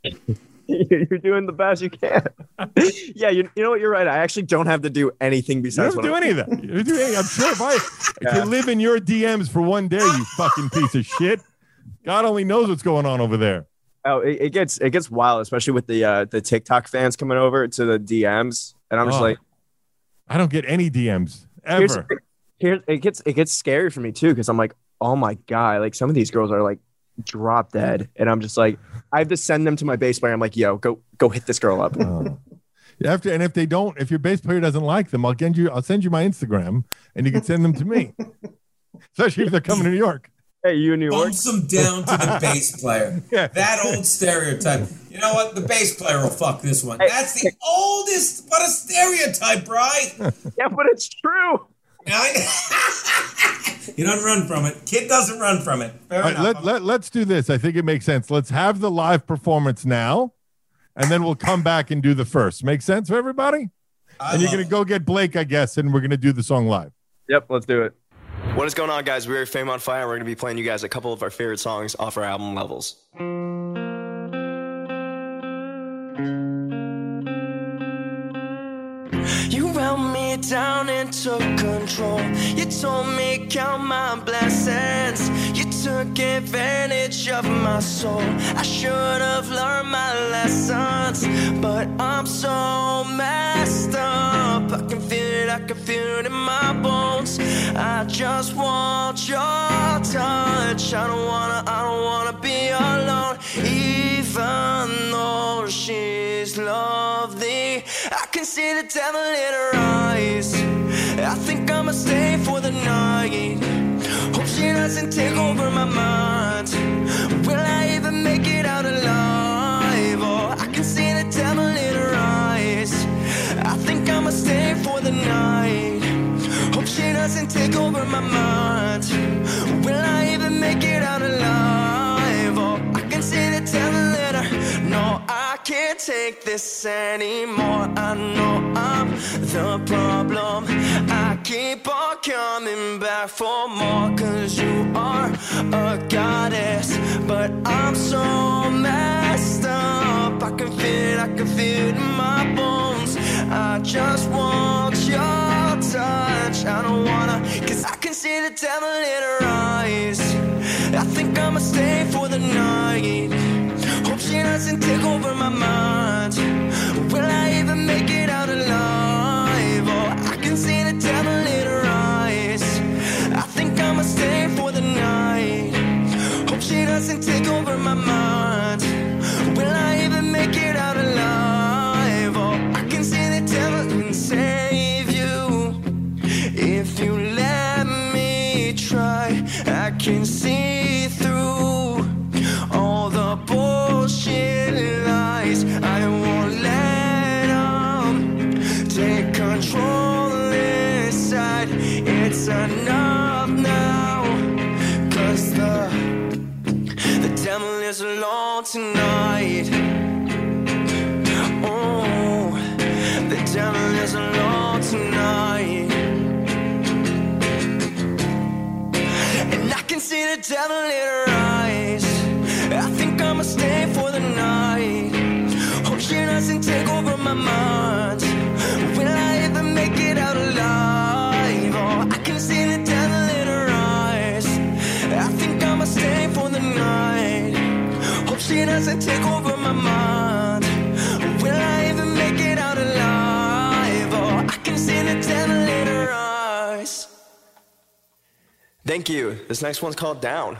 you're doing the best you can. Yeah, you, you know what? You're right. I actually don't have to do anything You besides don't what do I'm- any of that. You don't do any- I'm sure if I if Yeah. you live in your D Ms for one day, you fucking piece of shit. God only knows what's going on over there. Oh, it, it gets it gets wild, especially with the uh, the TikTok fans coming over to the D Ms, and I'm just Oh, like, I don't get any D Ms here's, ever. here it gets it gets scary for me too because I'm like, oh my god, like some of these girls are like drop dead, and I'm just like, I have to send them to my bass player. I'm like, yo, go go hit this girl up. Oh. After and if they don't, if your bass player doesn't like them, I'll get you. I'll send you my Instagram, and you can send them to me. Especially if they're coming to New York. Hey, you in New York? bumps them down to the bass player. Yeah. That old stereotype. You know what? The bass player will fuck this one. That's the oldest. What a stereotype, right? Yeah, but it's true. You don't run from it. Kid doesn't run from it. Fair All right, enough. let, let, let's do this. I think it makes sense. Let's have the live performance now, and then we'll come back and do the first. Make sense for everybody? I And you're love going to it. go get Blake, I guess, and we're going to do the song live. Yep, let's do it. What is going on, guys? We're Fame on Fire. We're going to be playing you guys a couple of our favorite songs off our album Levels. You held me down and took control. You told me count my blessings. You took advantage of my soul. I should have learned my lessons, but I'm so messed up. I can feel it, I can feel it in my bones. I just want your touch. I don't wanna, I don't wanna be alone. Even though she's lovely, I can see the devil in her eyes. I think I'ma stay for the night. Hope she doesn't take over my mind. Will I even make it out alive? Oh, I can see the devil in her eyes. I think I'ma stay for the night. Hope she doesn't take over my mind. Will I even make it out alive? Oh, I can see the devil in her. No, I can't take this anymore. I know I'm the problem. I keep on coming back for more, cause you are a goddess. But I'm so messed up. I can feel it, I can feel it in my bones. I just want your touch. I don't wanna, cause I can see the devil in her eyes. I think I'ma stay for the night. Hope she doesn't take over my mind. Will I even make it out alive? Oh, I can see the devil in her eyes. I think I'ma stay for the night. Hope she doesn't take over my mind. Will I even make it out alive? Oh, I can see the devil can save you if you let me try. I can see through all the bullshit lies. I won't let them take control inside. It's enough now, cause the the devil is alone tonight. Oh, the devil is alone tonight. And I can see the devil in her eyes. I think I'ma stay for the night. Hope she doesn't take over my mind. Will I even make it out alive? Oh, I can see the devil in her eyes. I think I'ma stay for the night. Hope she doesn't take over my mind. Will I even make it out alive? Oh, I can see the devil in her eyes. Thank you. This next one's called Down.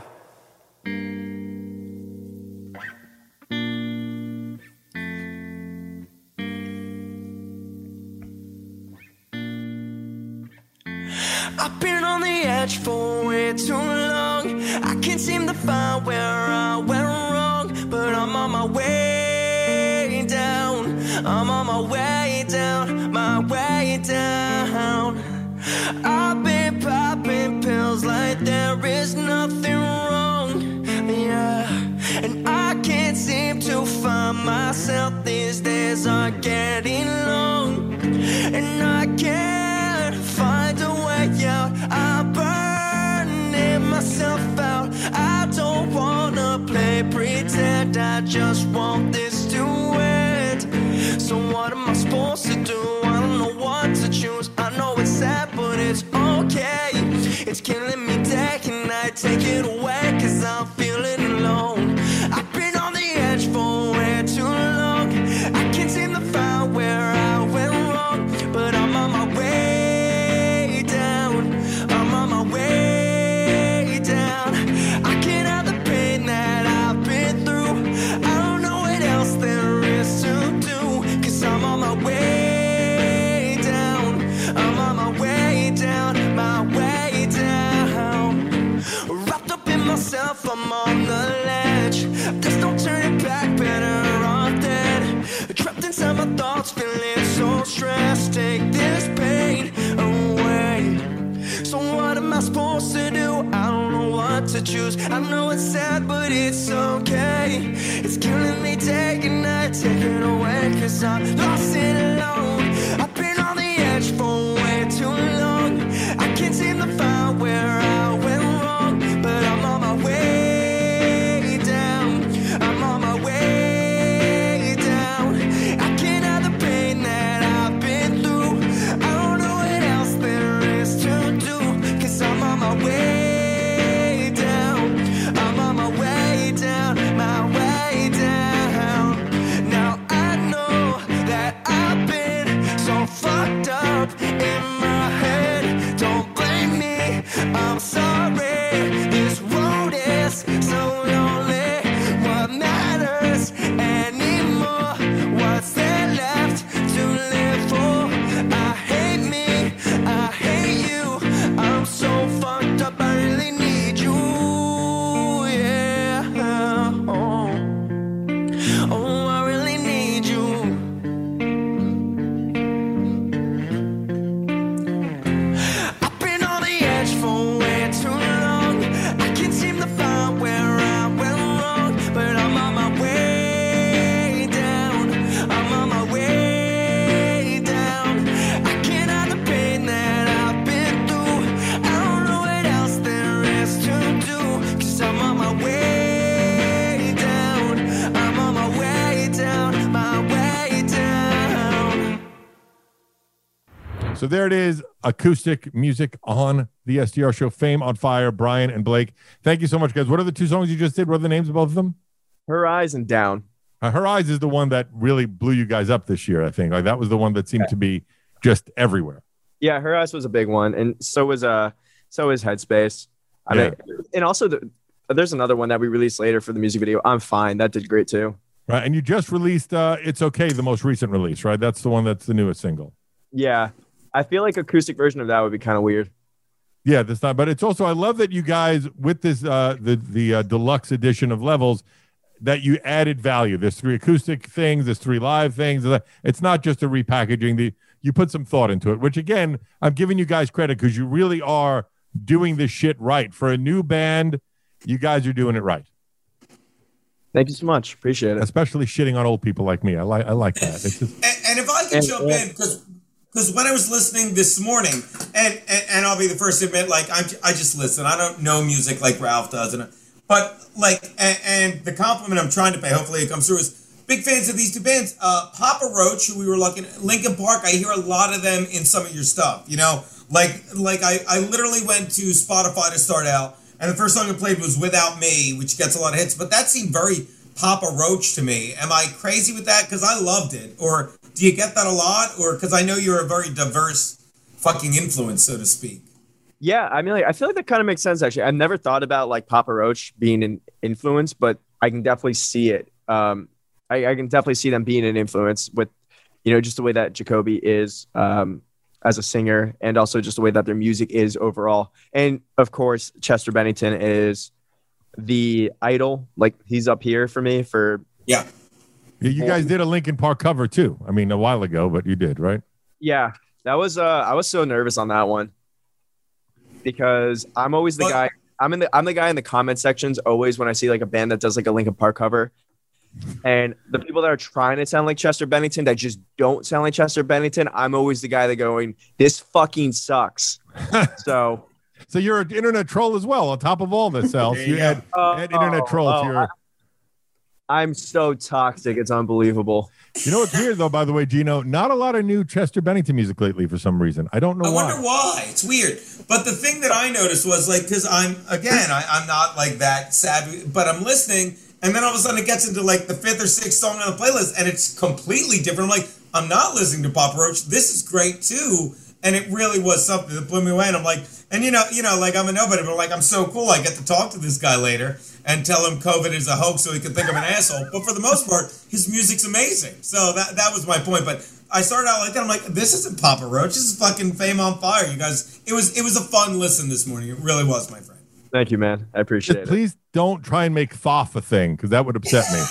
I've been on the edge for way too long. I can't seem to find where I went wrong, but I'm on my way down. I'm on my way down, my way down. I've been popping pills like there is nothing wrong, yeah. And I can't seem to find myself. These days are getting long, and I can't find a way out. I'm burning myself out. I don't wanna play pretend. I just want this to end. So what am I supposed to do? I don't know what to choose. I know it's sad, but it's okay. It's killing me day and night. Take it away, cause I'm feeling alone. I've been on the edge for way too long. I can't seem to find where I went wrong, but I'm on my way down. I'm on my way down. I can't have the pain that I've been through. I don't know what else there is to do, cause I'm on my way down. I'm on my way down, my way down. Wrapped up in myself, I'm on the ledge. There's no turning back, better off dead. Trapped inside my thoughts, feeling so stressed. Take this pain away. So what am I supposed to do? I don't know what to choose. I know it's sad, but it's okay. It's killing me day and night. Take it away, cause I'm lost and alone. I've been on the edge for way too long. I can't seem to find where I So there it is, acoustic music on the S D R show, Fame on Fire, Brian and Blake. Thank you so much, guys. What are the two songs you just did? What are the names of both of them? Her Eyes and Down. Uh, Her Eyes is the one that really blew you guys up this year, I think. Like that was the one that seemed to be just everywhere. Yeah, Her Eyes was a big one, and so was uh, so was Headspace. I Yeah. mean, and also the, there's another one that we released later for the music video. I'm Fine. That did great too. Right, and you just released uh, It's Okay, the most recent release, right? That's the one that's the newest single. Yeah, I feel like acoustic version of that would be kind of weird. Yeah, that's not. But it's also I love that you guys with this uh, the the uh, deluxe edition of Levels that you added value. There's three acoustic things, there's three live things. It's not just a repackaging. The you put some thought into it, which again I'm giving you guys credit because you really are doing this shit right for a new band. You guys are doing it right. Thank you so much. Appreciate it. Especially shitting on old people like me. I like I like that. It's just... And, and if I can And- jump and- in, because because when I was listening this morning, and, and and I'll be the first to admit, like I'm, I just listen. I don't know music like Ralph does, and but like and, and the compliment I'm trying to pay, hopefully it comes through, is big fans of these two bands. Uh, Papa Roach, who we were looking at, Linkin Park. I hear a lot of them in some of your stuff. You know, like like I I literally went to Spotify to start out. And the first song I played was Without Me, which gets a lot of hits. But that seemed very Papa Roach to me. Am I crazy with that? Because I loved it. Or do you get that a lot? Or because I know you're a very diverse fucking influence, so to speak. Yeah, I mean, like, I feel like that kind of makes sense, actually. I've never thought about, like, Papa Roach being an influence, but I can definitely see it. Um, I, I can definitely see them being an influence with, you know, just the way that Jacoby is um, as a singer and also just the way that their music is overall. And, of course, Chester Bennington is the idol. Like, he's up here for me for... Yeah. Yeah, you guys did a Linkin Park cover, too. I mean, a while ago, but you did, right? Yeah, that was... Uh, I was so nervous on that one. Because I'm always the But- guy. I'm in the. I'm the guy in the comment sections always when I see like a band that does like a Linkin Park cover, and the people that are trying to sound like Chester Bennington that just don't sound like Chester Bennington. I'm always the guy that going, "This fucking sucks." so, So you're an internet troll as well. On top of all this else, There you you add, go. add internet Oh, troll to oh, your. I'm so toxic. It's unbelievable. You know what's weird though, by the way, Gino? Not a lot of new Chester Bennington music lately for some reason. I don't know I why. wonder why. It's weird. But the thing that I noticed was like, because I'm, again, I, I'm not like that savvy, but I'm listening. And then all of a sudden it gets into like the fifth or sixth song on the playlist and it's completely different. I'm like, I'm not listening to Papa Roach. This is great too. And it really was something that blew me away. And I'm like, and you know, you know, like I'm a nobody, but like I'm so cool. I get to talk to this guy later and tell him COVID is a hoax so he can think I'm an asshole. But for the most part, his music's amazing. So that that was my point. But I started out like that. I'm like, this isn't Papa Roach. This is fucking Fame on Fire. You guys, it was it was a fun listen this morning. It really was, my friend. Thank you, man. I appreciate Just it. please don't try and make Thoth a thing because that would upset me.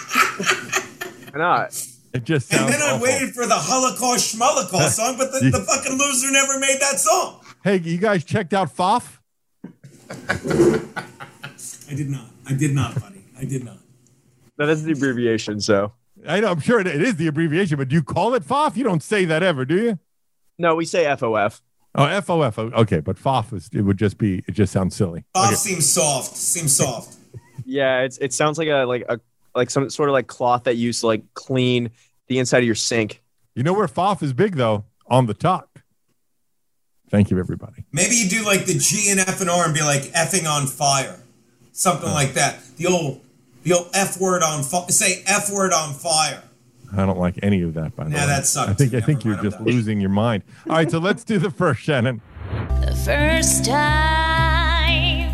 Why not? It just sounds And then I awful. waited for the Holocaust Schmolocaust song, but the, the fucking loser never made that song. Hey, you guys checked out Thoth? I did not. I did not, buddy. I did not. That is the abbreviation. So I know, I'm sure it, it is the abbreviation, but do you call it Thoth? You don't say that ever, do you? no, we say F O F. Oh, F O F. Okay, but Thoth is, it would just be, it just sounds silly. Bob Okay. seems soft. Seems soft. Yeah, it's it sounds like a like a like some sort of like cloth that you used to like clean the inside of your sink. You know where Thoth is big, though? On the top. Thank you, everybody. Maybe you do like the G and F and R and be like effing on fire. Something like that. The old the old F word on fire. Say F word on fire. I don't like any of that, by the Yeah, way. that sucked. I think I Never think you're mind, I'm just done. losing your mind. All right, so let's do the first, Shannon. The first time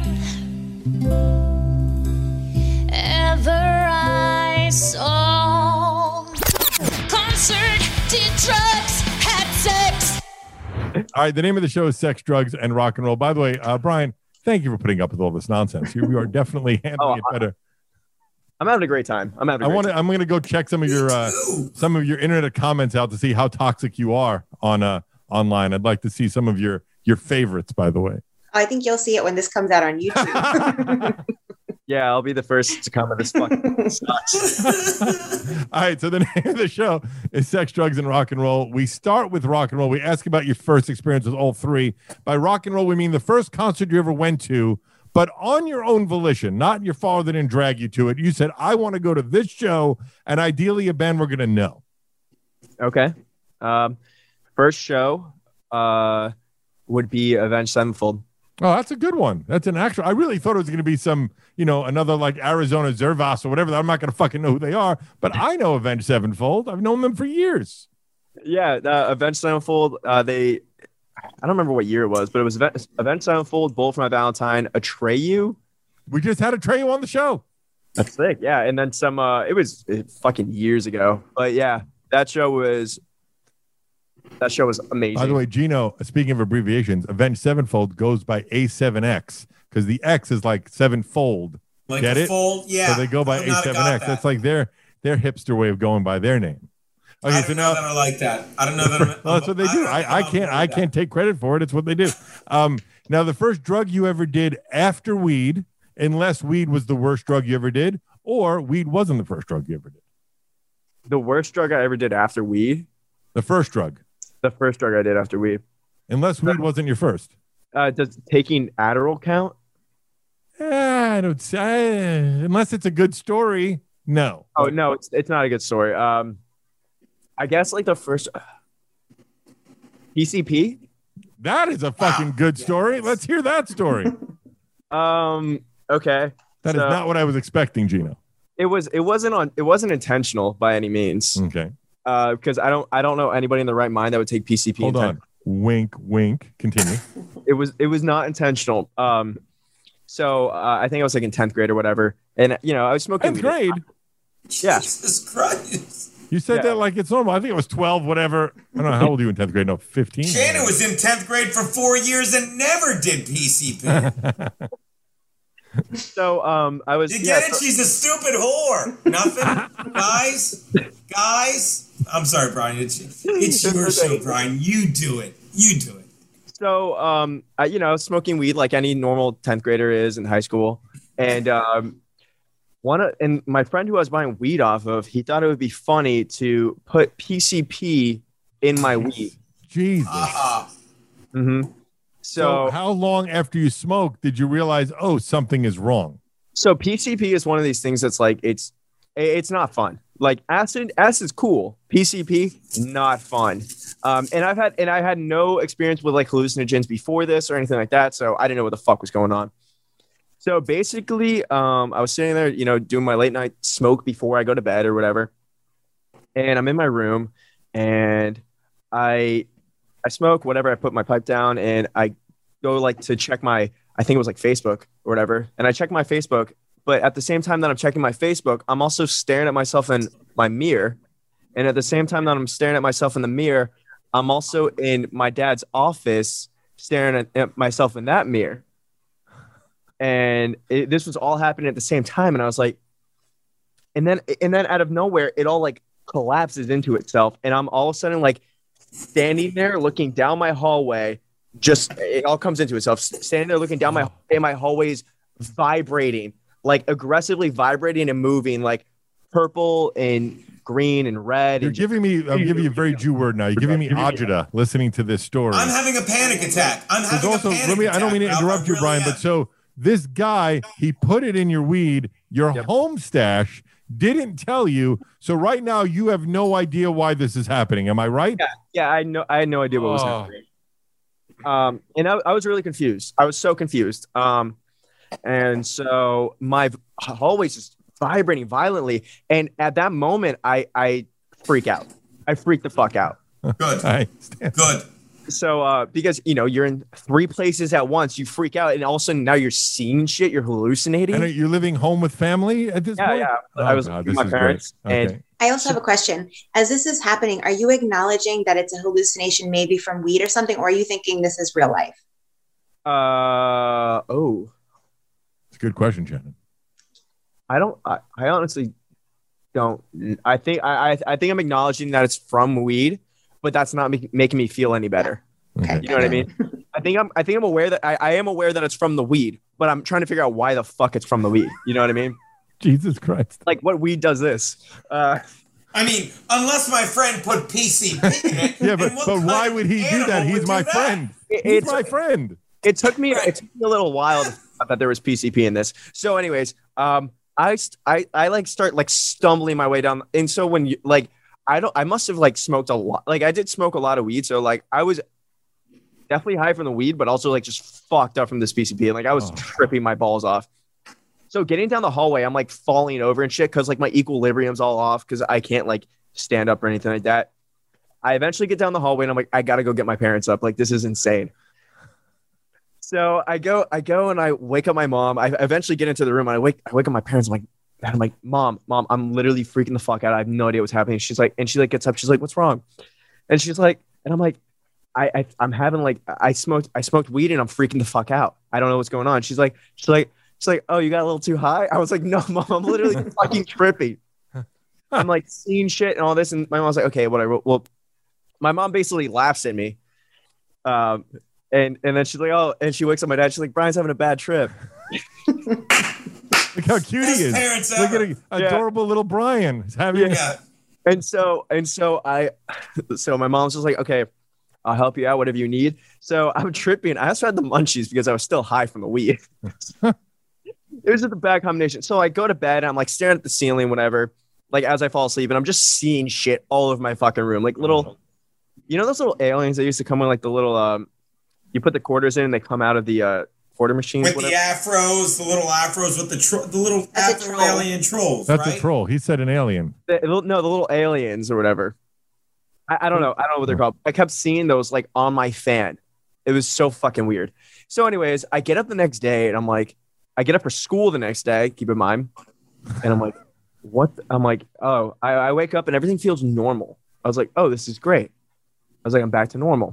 ever I saw concert, did drugs, had sex. All right, the name of the show is Sex, Drugs, and Rock and Roll. By the way, uh, Brian, thank you for putting up with all this nonsense. You, you are definitely handling Oh, it better. I'm having a great time. I'm having. A I great want to. time. I'm going to go check some of your uh, some of your internet comments out to see how toxic you are on uh online. I'd like to see some of your your favorites. By the way, I think you'll see it when this comes out on YouTube. Yeah, I'll be the first to comment. This fucking sucks. all right. So the name of the show is Sex, Drugs, and Rock and Roll. We start with rock and roll. We ask about your first experience with all three. By rock and roll, we mean the first concert you ever went to, but on your own volition, not your father didn't drag you to it. You said, "I want to go to this show," and ideally a band we're going to know. Okay. Um, first show uh, would be Avenged Sevenfold. Oh, that's a good one. That's an actual. I really thought it was going to be some, you know, another like Arizona Zervas or whatever. I'm not going to fucking know who they are, but I know Avenged Sevenfold. I've known them for years. Yeah, uh, Avenged Sevenfold. Uh, they, I don't remember what year it was, but it was Avenged, Avenged Sevenfold, Bull for My Valentine, Atreyu. We just had Atreyu on the show. That's sick. Yeah, and then some. Uh, it was it, fucking years ago, but yeah, that show was. That show was amazing. By the way, Gino, speaking of abbreviations, Avenged Sevenfold goes by A seven X because the X is like sevenfold. Like Get the it? fold, yeah. So they go by I would A not have seven got X. that. That's like their their hipster way of going by their name. Okay, I so don't now know that I like that. I don't know that. I'm, well, that's what they do. don't know I, I that can't I'm I that. can't take credit for it. It's what they do. Um, now the first drug you ever did after weed, unless weed was the worst drug you ever did, or weed wasn't the first drug you ever did. The worst drug I ever did after weed. The first drug. The first drug I did after weed. Unless weed wasn't your first. Uh, does taking Adderall count? Eh, I don't say unless it's a good story. No. Oh no, it's it's not a good story. Um, I guess like the first P C P. That is a fucking good story. Let's hear that story. Um. Okay. That is So- not what I was expecting, Gino. It was. It wasn't on. It wasn't intentional by any means. Okay. Uh, because I don't. I don't know anybody in the right mind that would take P C P. Hold inten- on. Wink, wink. Continue. It was. It was not intentional. Um. So uh, I think I was like in tenth grade or whatever, and you know I was smoking. tenth weed. grade. Yeah. Jesus Christ. You said Yeah. that like it's normal. I think it was twelve, whatever. I don't know. How old are you in tenth grade? No, fifteen. Shannon was in tenth grade for four years and never did P C P. So um, I was. You yeah, get it? so- She's a stupid whore. Nothing, guys. Guys, I'm sorry, Brian. It's it's your show, Brian. You do it. You do it. So, um, I, you know, smoking weed like any normal tenth grader is in high school. And um, one of, and my friend who I was buying weed off of, he thought it would be funny to put P C P in my weed. Jesus. Uh-huh. Mm-hmm. So, So, how long after you smoked did you realize, oh, something is wrong? so P C P is one of these things that's like, it's, it's not fun. Like acid, acid's cool. P C P, not fun. Um, and I've had, and I had no experience with like hallucinogens before this or anything like that. So I didn't know what the fuck was going on. So basically, um, I was sitting there, you know, doing my late night smoke before I go to bed or whatever. And I'm in my room and I, I smoke whatever. I put my pipe down and I go like to check my, I think it was like Facebook or whatever. And I check my Facebook, but at the same time that I'm checking my Facebook, I'm also staring at myself in my mirror. And at the same time that I'm staring at myself in the mirror, I'm also in my dad's office staring at, at myself in that mirror. And it, this was all happening at the same time. And I was like, and then, and then out of nowhere, it all like collapses into itself. And I'm all of a sudden like standing there looking down my hallway. Just, it all comes into itself. Standing there looking down my, and my hallway is vibrating, like aggressively vibrating and moving, like purple and green and red. You're and giving me, I'm giving you a very Jew word now. You're giving me agita listening to this story. I'm having a panic attack. I'm There's having also, a panic let me, attack. I don't mean to Ralph. interrupt I you, really Brian, am. but so this guy, he put it in your weed, your Yep. home stash, didn't tell you. So right now you have no idea why this is happening. Am I right? Yeah, yeah, I know. I had no idea what was Oh. happening. Um, and I, I was really confused. I was so confused. Um, and so my hallway's just vibrating violently. And at that moment, I I freak out. I freak the fuck out. Good. I understand. Good. So uh, because you know you're in three places at once, you freak out, and all of a sudden now you're seeing shit. You're hallucinating. And you're living home with family at this yeah, point? yeah. Oh, I was God, with this my is great. parents, Okay. and I also have a question. As this is happening, are you acknowledging that it's a hallucination maybe from weed or something, or are you thinking this is real life? uh oh, It's a good question, Shannon. I don't. I, I honestly don't. I think I, I I think I'm acknowledging that it's from weed, but that's not make, making me feel any better. Okay. You know what I mean? I think I'm I think I'm aware that I, I am aware that it's from the weed, but I'm trying to figure out why the fuck it's from the weed. You know what I mean? Jesus Christ. Like what weed does this? Uh, I mean, unless my friend put P C P in it. Yeah, but, then what but kind why of would he do animal that? He's would my do that? friend. It- He's it's- my friend. it took me it took me a little while to find out that there was P C P in this. So, anyways, um, I st- I I like start like stumbling my way down, and so when you like I don't I must have like smoked a lot. Like I did smoke a lot of weed, so like I was definitely high from the weed, but also like just fucked up from this P C P. And like I was Oh. tripping my balls off. So getting down the hallway, I'm like falling over and shit because like my equilibrium's all off because I can't like stand up or anything like that. I eventually get down the hallway and I'm like, I gotta go get my parents up. Like this is insane. So I go, I go and I wake up my mom. I eventually get into the room and I wake, I wake up my parents. I'm like, and I'm like, mom, mom, I'm literally freaking the fuck out. I have no idea what's happening. She's like, and she like gets up. She's like, what's wrong? And she's like, and I'm like, I, I I'm having like, I smoked, I smoked weed and I'm freaking the fuck out. I don't know what's going on. She's like, she's like, she's like, oh, you got a little too high. I was like, no, mom, I'm literally fucking tripping. I'm like seeing shit and all this. And my mom's like, okay, whatever. Well, my mom basically laughs at me. Um, And and then she's like, oh, and she wakes up my dad. She's like, Brian's having a bad trip. Look how cute he is. Parents Look at ever. a, adorable little Brian. He's having Yeah. And so and so I, so my mom's just like, okay, I'll help you out, whatever you need. So I'm tripping. I also had the munchies because I was still high from the weed. It was just a bad combination. So I go to bed. I'm like staring at the ceiling, whatever. Like as I fall asleep, and I'm just seeing shit all over my fucking room, like little, you know, those little aliens that used to come in like the little um. You put the quarters in and they come out of the uh, quarter machines. With whatever. the afros, the little afros with the tro- the little That's a afro troll. alien trolls, That's right? a troll. He said an alien. The- no, the little aliens or whatever. I, I don't know. I don't know what they're called. I kept seeing those like on my fan. It was so fucking weird. So anyways, I get up the next day and I'm like, I get up for school the next day, keep in mind. And I'm like, what? the- I'm like, oh, I, I wake up and everything feels normal. I was like, oh, this is great. I was like, I'm back to normal.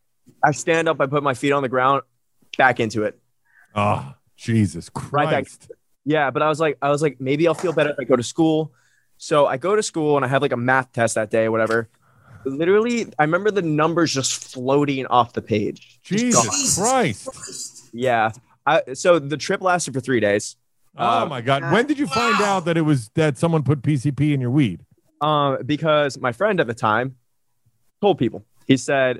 I stand up, I put my feet on the ground, back into it. Oh, Jesus Christ. Right back. Yeah, but I was like, I was like, maybe I'll feel better if I go to school. So I go to school and I have like a math test that day or whatever. Literally, I remember the numbers just floating off the page. Just gone. Jesus Christ. Yeah. I, so the trip lasted for three days. Oh, Um, my God. When did you find Wow. out that it was that someone put P C P in your weed? Um, because my friend at the time told people. He said,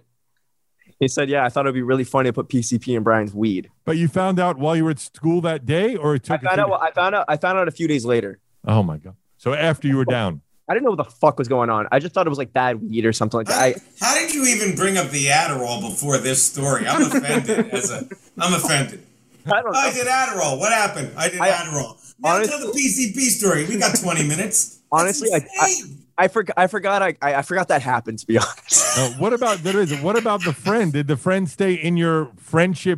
he said, yeah, I thought it'd be really funny to put P C P in Brian's weed. But you found out while you were at school that day, or it I took? found a out. few- I found out. I found out a few days later. Oh my God! So after you were down, I didn't know what the fuck was going on. I just thought it was like bad weed or something like that. I, How did you even bring up the Adderall before this story? I'm offended. as a, I'm offended. I don't know. I did Adderall. What happened? I did I- Adderall. Now honestly- tell the P C P story. We got twenty minutes. That's Honestly, I- insane. I forgot. I forgot. I, I I forgot that happened. To be honest. uh, what about there is? What about the friend? Did the friend stay in your friendship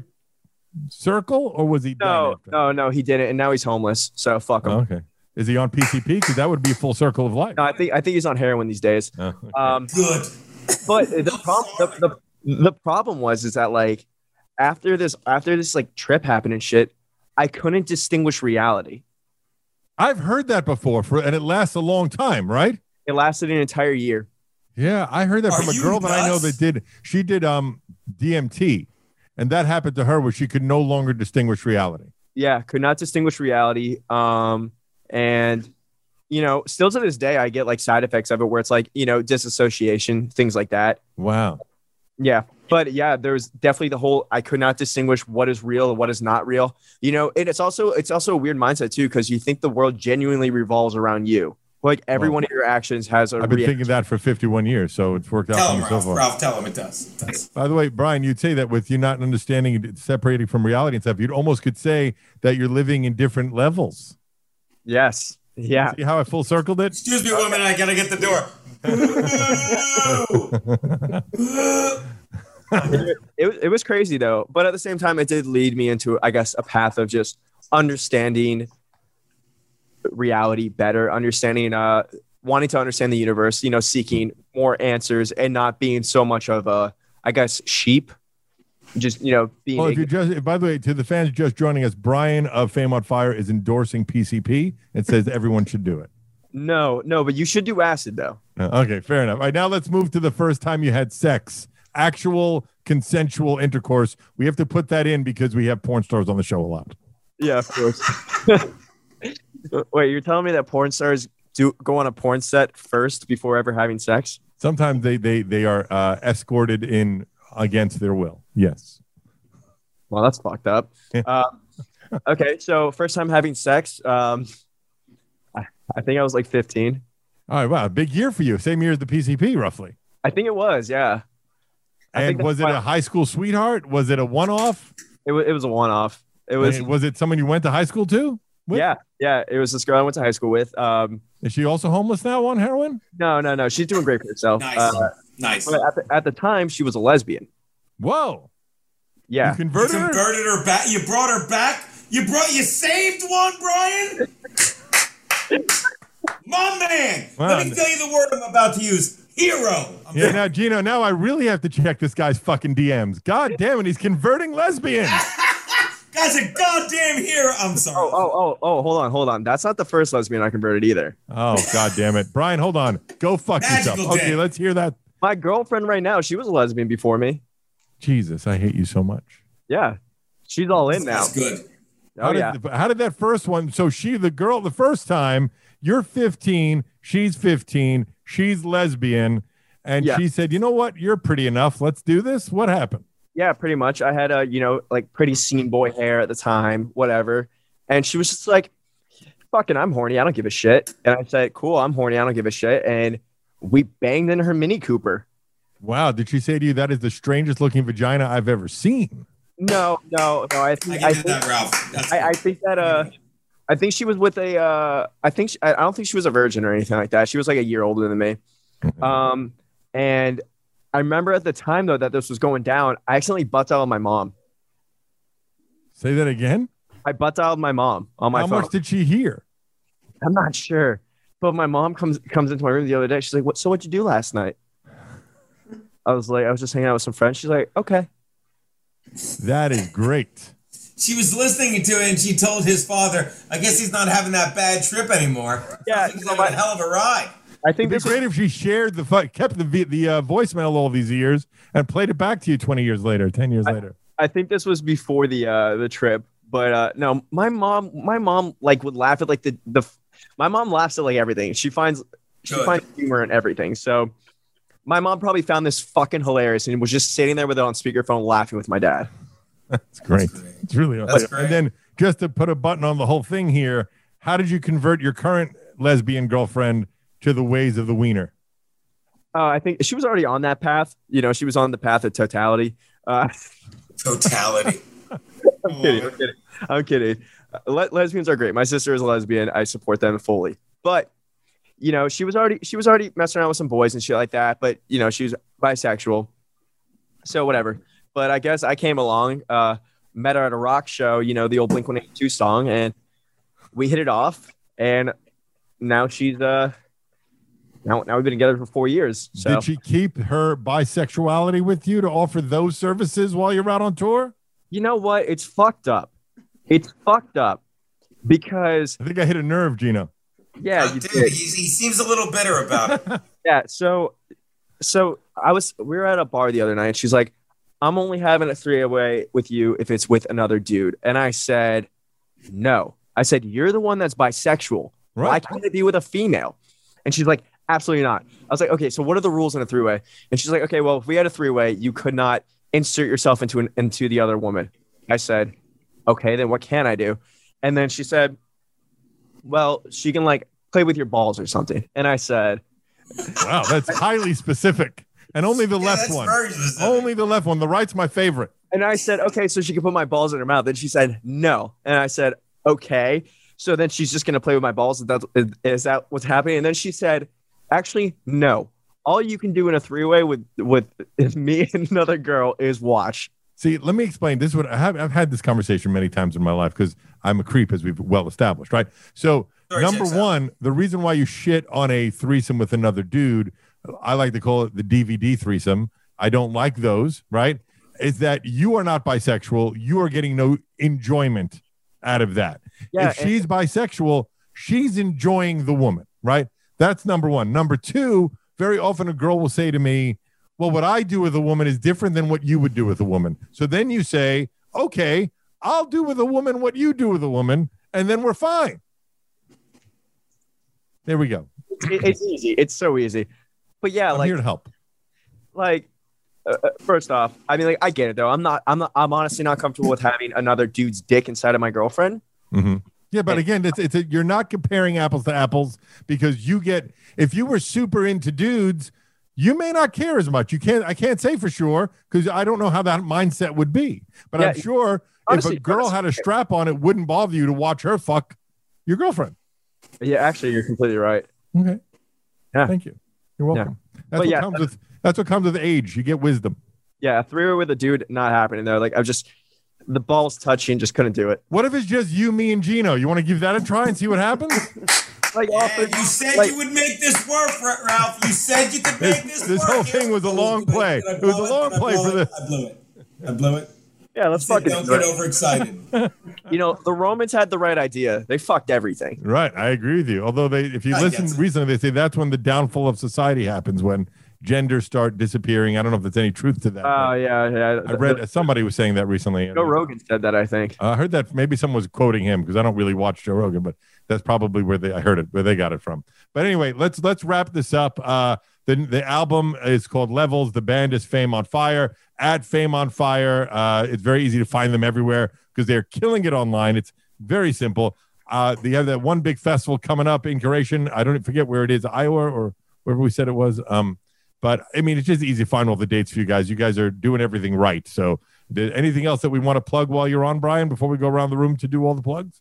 circle, or was he done No, after? no, no, he didn't, and now he's homeless. So fuck him. Oh, okay. Is he on P C P? Because that would be a full circle of life. No, I think I think he's on heroin these days. Oh, okay. Um, Good. but the problem the, the the problem was is that like after this after this like trip happened and shit, I couldn't distinguish reality. I've heard that before, for and it lasts a long time, right? It lasted an entire year. Yeah, I heard that Are from a you girl that I know nuts? that did. She did um D M T, and that happened to her where she could no longer distinguish reality. Yeah, could not distinguish reality. Um, and you know, still to this day, I get like side effects of it where it's like you know disassociation, things like that. Wow. Yeah. But yeah, there's definitely the whole I could not distinguish what is real and what is not real. You know, and it's also it's also a weird mindset too, because you think the world genuinely revolves around you. Like every Well, one of your actions has a I've been reaction. thinking that for fifty-one years, so it's worked out Tell for him, me so Ralph. far. Ralph, tell him it does. It does. By the way, Brian, you'd say that with you not understanding, separating from reality and stuff, you'd almost could say that you're living in different levels. Yes. Yeah. See how I full circled it? Excuse me, woman. I gotta get the door. it, it, was- it was crazy though, but at the same time, it did lead me into, I guess, a path of just understanding reality better, understanding, uh, wanting to understand the universe, you know, seeking more answers and not being so much of a, I guess, sheep. Just, you know, being. Well, if you ignorant. just, by the way, to the fans just joining us, Brian of Fame on Fire is endorsing P C P and says everyone should do it. No, no, but you should do acid though. Uh, Okay, fair enough. All right, now let's move to the first time you had sex, actual consensual intercourse. We have to put that in because we have porn stars on the show a lot. Yeah, of course. Wait, you're telling me that porn stars do go on a porn set first before ever having sex? Sometimes they they they are uh, escorted in against their will. Yes. Well, that's fucked up. uh, okay, so first time having sex. Um, I, I think I was like fifteen. All right. Wow, big year for you. Same year as the P C P, roughly. I think it was, yeah. And was it a high school sweetheart? Was it a one-off? It was. It was a one-off. It was. Was it someone you went to high school to? With? Yeah, yeah. It was this girl I went to high school with. Um, Is she also homeless now on heroin? No, no, no. She's doing great for herself. Nice, uh, nice. But at the, at the time, she was a lesbian. Whoa. Yeah. You converted, you converted her? her back. You brought her back. You brought. You saved one, Brian. My man. Wow. Let me tell you the word I'm about to use. Hero. I'm yeah. Now, Gino. Now I really have to check this guy's fucking D Ms. God damn it, he's converting lesbians. Guy's a goddamn hero. I'm sorry. Oh, oh, oh, oh, hold on, hold on. That's not the first lesbian I converted either. Oh, god damn it. Brian, hold on. Go fuck Magical yourself. Okay, day. let's hear that. My girlfriend right now, she was a lesbian before me. Jesus, I hate you so much. Yeah. She's all in now. That's good. Oh, How did, yeah. how did that first one? So she, the girl, the first time, you're fifteen, she's fifteen, she's lesbian, and Yeah. she said, you know what? You're pretty enough. Let's do this. What happened? Yeah, pretty much. I had a, you know, like pretty scene boy hair at the time, whatever. And she was just like, fucking, I'm horny. I don't give a shit. And I said, cool, I'm horny. I don't give a shit. And we banged in her Mini Cooper. Wow. Did she say to you, that is the strangest looking vagina I've ever seen? No, no, no. I I think, give I you think, that, Ralph. That's I, I think that, uh, I think she was with a, uh, I think, she, I I don't think she was a virgin or anything like that. She was like a year older than me. Um, and I remember at the time, though, that this was going down, I accidentally butt dialed my mom. Say that again? I butt dialed my mom on my How phone. much did she hear? I'm not sure. But my mom comes comes into my room the other day. She's like, "What? So what'd you do last night?" I was like, "I was just hanging out with some friends." She's like, "Okay." That is great. She was listening to it and she told his father, I guess he's not having that bad trip anymore. Yeah, He's having a hell of a ride. I think It'd be this great if she shared the fu- kept the vi- the uh, voicemail all these years and played it back to you twenty years later, ten years later. I think this was before the uh the trip, but uh no, my mom my mom like would laugh at like the the my mom laughs at like everything. She finds she Good. finds humor in everything. So my mom probably found this fucking hilarious and was just sitting there with it on speakerphone laughing with my dad. That's great. It's really That's awesome. great. And then just to put a button on the whole thing here, how did you convert your current lesbian girlfriend to the ways of the wiener? Uh, I think she was already on that path. You know, she was on the path of totality. Uh, Totality. I'm kidding. I'm kidding. I'm kidding. Uh, le- lesbians are great. My sister is a lesbian. I support them fully. But you know, she was already she was already messing around with some boys and shit like that. But you know, she was bisexual. So whatever. But I guess I came along, uh, met her at a rock show. You know, the old Blink one eighty-two song, and we hit it off. And now she's uh now now we've been together for four years. So Did she keep her bisexuality with you to offer those services while you're out on tour? you know what? It's fucked up. It's fucked up because I think I hit a nerve, Gino. yeah, Oh, you dude, did. he's, he seems a little bitter about it. Yeah. So so I was we were at a bar the other night. And she's like, I'm only having a three-way with you if it's with another dude. And I said, no. I said, you're the one that's bisexual. Why Right. can't it be with a female? And she's like, absolutely not. I was like, okay, so what are the rules in a three-way? And she's like, okay, well, if we had a three-way, you could not insert yourself into an into the other woman. I said, okay, then what can I do? And then she said, well, she can like play with your balls or something. And I said, Wow, that's highly specific. And only the Yeah, left that's one. very specific. Only the left one. The right's my favorite. and I said, okay, so she can put my balls in her mouth. And she said, no. And I said, okay. So then she's just going to play with my balls. Is that, is, is that what's happening? And then she said, actually, no. All you can do in a three-way with, with me and another girl is watch. See, let me explain. This is what I have. I've had this conversation many times in my life because I'm a creep, as we've well established, right? So, Sorry, number checks out. one, the reason why you shit on a threesome with another dude, I like to call it the D V D threesome. I don't like those, right? Is that you are not bisexual. You are getting no enjoyment out of that. Yeah, if she's bisexual, she's enjoying the woman, right? That's number one. Number two, very often a girl will say to me, well, what I do with a woman is different than what you would do with a woman. So then you say, okay, I'll do with a woman what you do with a woman, and then we're fine. There we go. It, it's easy. It's so easy. But yeah, I'm like, here to help. like, uh, uh, first off, I mean, like, I get it though. I'm not, I'm not, I'm honestly not comfortable with having another dude's dick inside of my girlfriend. Mm-hmm. Yeah, but again, it's it's a, you're not comparing apples to apples because you get if you were super into dudes, You may not care as much. You can't. I can't say for sure because I don't know how that mindset would be. But Yeah, I'm sure honestly, if a girl honestly- had a strap on, it wouldn't bother you to watch her fuck your girlfriend. Yeah, actually, you're completely right. Okay. Yeah. Thank you. You're welcome. That's But what yeah, comes with. That's what comes with age. You get wisdom. Yeah, a three-way with a dude, not happening there. Like, I was just, the ball's touching, just couldn't do it. What if it's just you, me, and Gino? You want to give that a try and see what happens? Like, Yeah, also, you said like- you would make this work, Ra- Ralph. You said you could make This, this, this work. whole Here thing was a we go. long Did I- play. did I It was a blow long Did I play blow for it? the. I blew it. I blew it. yeah, let's Said, fucking don't do get it. overexcited. You know, the Romans had the right idea. They fucked everything. Right, I agree with you. Although they, if you I listen guess so. recently, they say that's when the downfall of society happens, when genders start disappearing. I don't know if there's any truth to that. Oh, but yeah, yeah. I read somebody was saying that recently. Joe Rogan said that, I think. Uh, I heard that maybe someone was quoting him because I don't really watch Joe Rogan, but that's probably where they I heard it, where they got it from. But anyway, let's let's wrap this up. Uh, the the album is called Levels. The band is Fame on Fire. At Fame on Fire, uh, it's very easy to find them everywhere because they're killing it online. It's very simple. Uh, they have that one big festival coming up in Curation. I don't forget where it is, Iowa or wherever we said it was. Um, but I mean, it's just easy to find all the dates for you guys. You guys are doing everything right. So, did anything else that we want to plug while you're on, Brian? Before we go around the room to do all the plugs,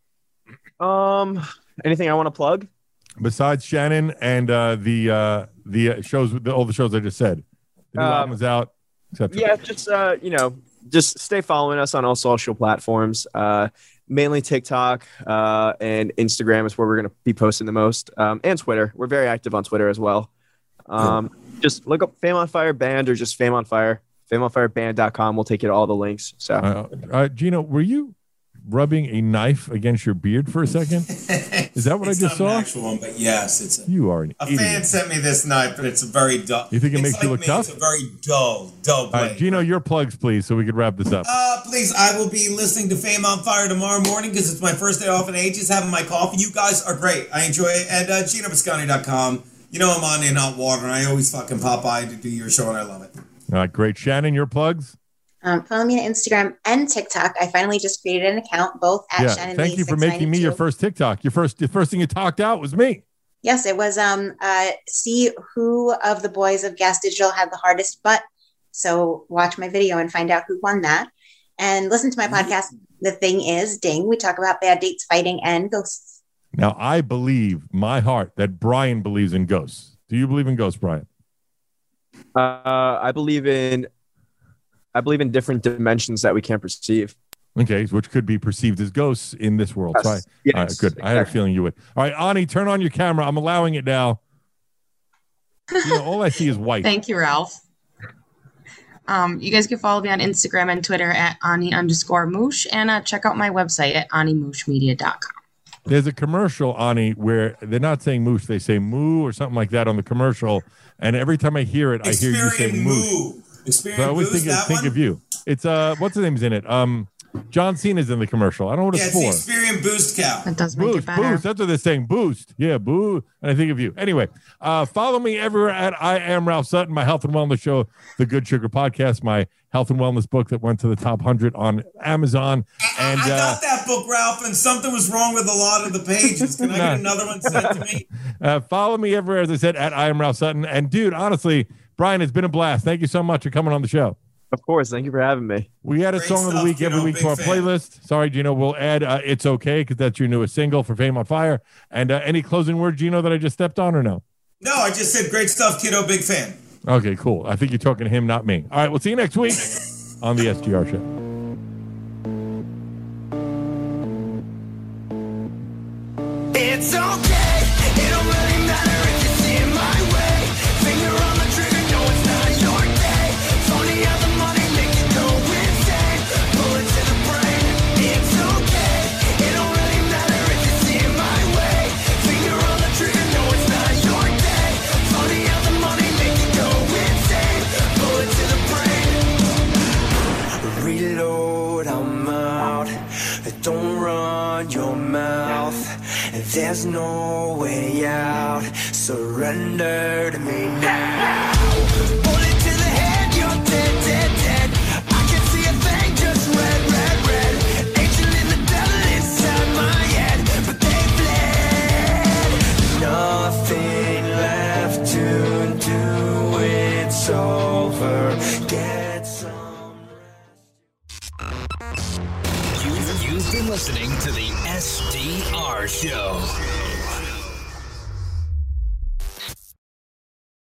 Um, anything I want to plug? besides Shannon and uh, the uh, the uh, shows, the, all the shows I just said. The new Um, album is out. et cetera. Yeah, just uh, you know, just stay following us on all social platforms. Uh, mainly TikTok uh, and Instagram is where we're gonna be posting the most, um, and Twitter. We're very active on Twitter as well. Um, just look up Fame on Fire Band or just Fame on Fire. fame on fire band dot com will take you to all the links. So Uh, uh, Gino, were you rubbing a knife against your beard for a second? Is that what It's I just not saw? An actual one, but yes, it's a, You are an a idiot. fan sent me this knife, but it's a very dull. You think it it's makes you like look me, tough? It's a very dull, dull All blade. right, Gino, your plugs, please, so we could wrap this up. Uh, please, I will be listening to Fame on Fire tomorrow morning because it's my first day off in ages, having my coffee. You guys are great. I enjoy it. And uh, Gino Biscotti dot com. You know I'm on In Hot Water, and I always fucking pop by to do your show, and I love it. All right, great. Shannon, your plugs? Um, follow me on Instagram and TikTok. I finally just created an account, both at Yeah, Shannon thank Lee you for making me your six ninety-two. first TikTok. Your first, the first thing you talked out was me. Yes, it was um uh see who of the boys of Gas Digital had the hardest butt. So watch my video and find out who won that. And listen to my podcast. The Thing Is Ding. We talk about bad dates, fighting, and ghosts. Now, I believe my heart that Brian believes in ghosts. Do you believe in ghosts, Brian? uh, I believe in, I believe in different dimensions that we can't perceive. Okay, which could be perceived as ghosts in this world. Yes. So I, Yes, all right, good. I had a exactly. feeling you would. All right, Ani, turn on your camera. I'm allowing it now. You know, all I see is white. Thank you, Ralph. Um, you guys can follow me on Instagram and Twitter at Ani underscore Moosh, and uh, check out my website at ani moosh media dot com. There's a commercial, Ani, where they're not saying moosh, they say moo or something like that on the commercial. And every time I hear it, I hear you say Experian moosh. Moo. So I Experian always Boost, think, that think one? of you. It's uh, what's his name's in it? Um, John Cena's in the commercial. I don't know what Yeah, it's it's for. the Experian Boost cow. That does make Boost, it better. boost. That's what they're saying. Boost. Yeah, boo. And I think of you. Anyway, uh, follow me everywhere at I am Ralph Sutton, my health and wellness show, The Good Sugar Podcast, my health and wellness book that went to the top one hundred on Amazon. And I uh, got that book, Ralph, and something was wrong with a lot of the pages. Can I Nah. get another one sent to me? uh, follow me everywhere, as I said, at I am Ralph Sutton. And dude, honestly, Brian, it's been a blast. Thank you so much for coming on the show. Of course. Thank you for having me. We add a Great song of the stuff, week every Gino. week Big to our fan. playlist. Sorry, Gino. We'll add uh, It's Okay because that's your newest single for Fame on Fire. And uh, any closing word, Gino, that I just stepped on or no? No, I just said great stuff, kiddo. Big fan. Okay, cool. I think you're talking to him, not me. All right, we'll see you next week on the S G R Show. It's okay, it don't really matter if you see it my way. Finger on the trigger, no, it's not your day. Funny how the money make you go insane. Bullet to the brain, it's okay, it don't really matter if you see it my way. Finger on the trigger, no, it's not your day. Funny how the money make you go insane. Bullet to the brain. Reload, I'm out. Don't run your mouth. There's no way out. Surrender to me now. Bullet to the head, you're dead, dead, dead. I can see a thing, just red, red, red. Angel and the devil inside my head, but they fled. Nothing left to do. over. Get some. You've, you've been listening to the S D R Show.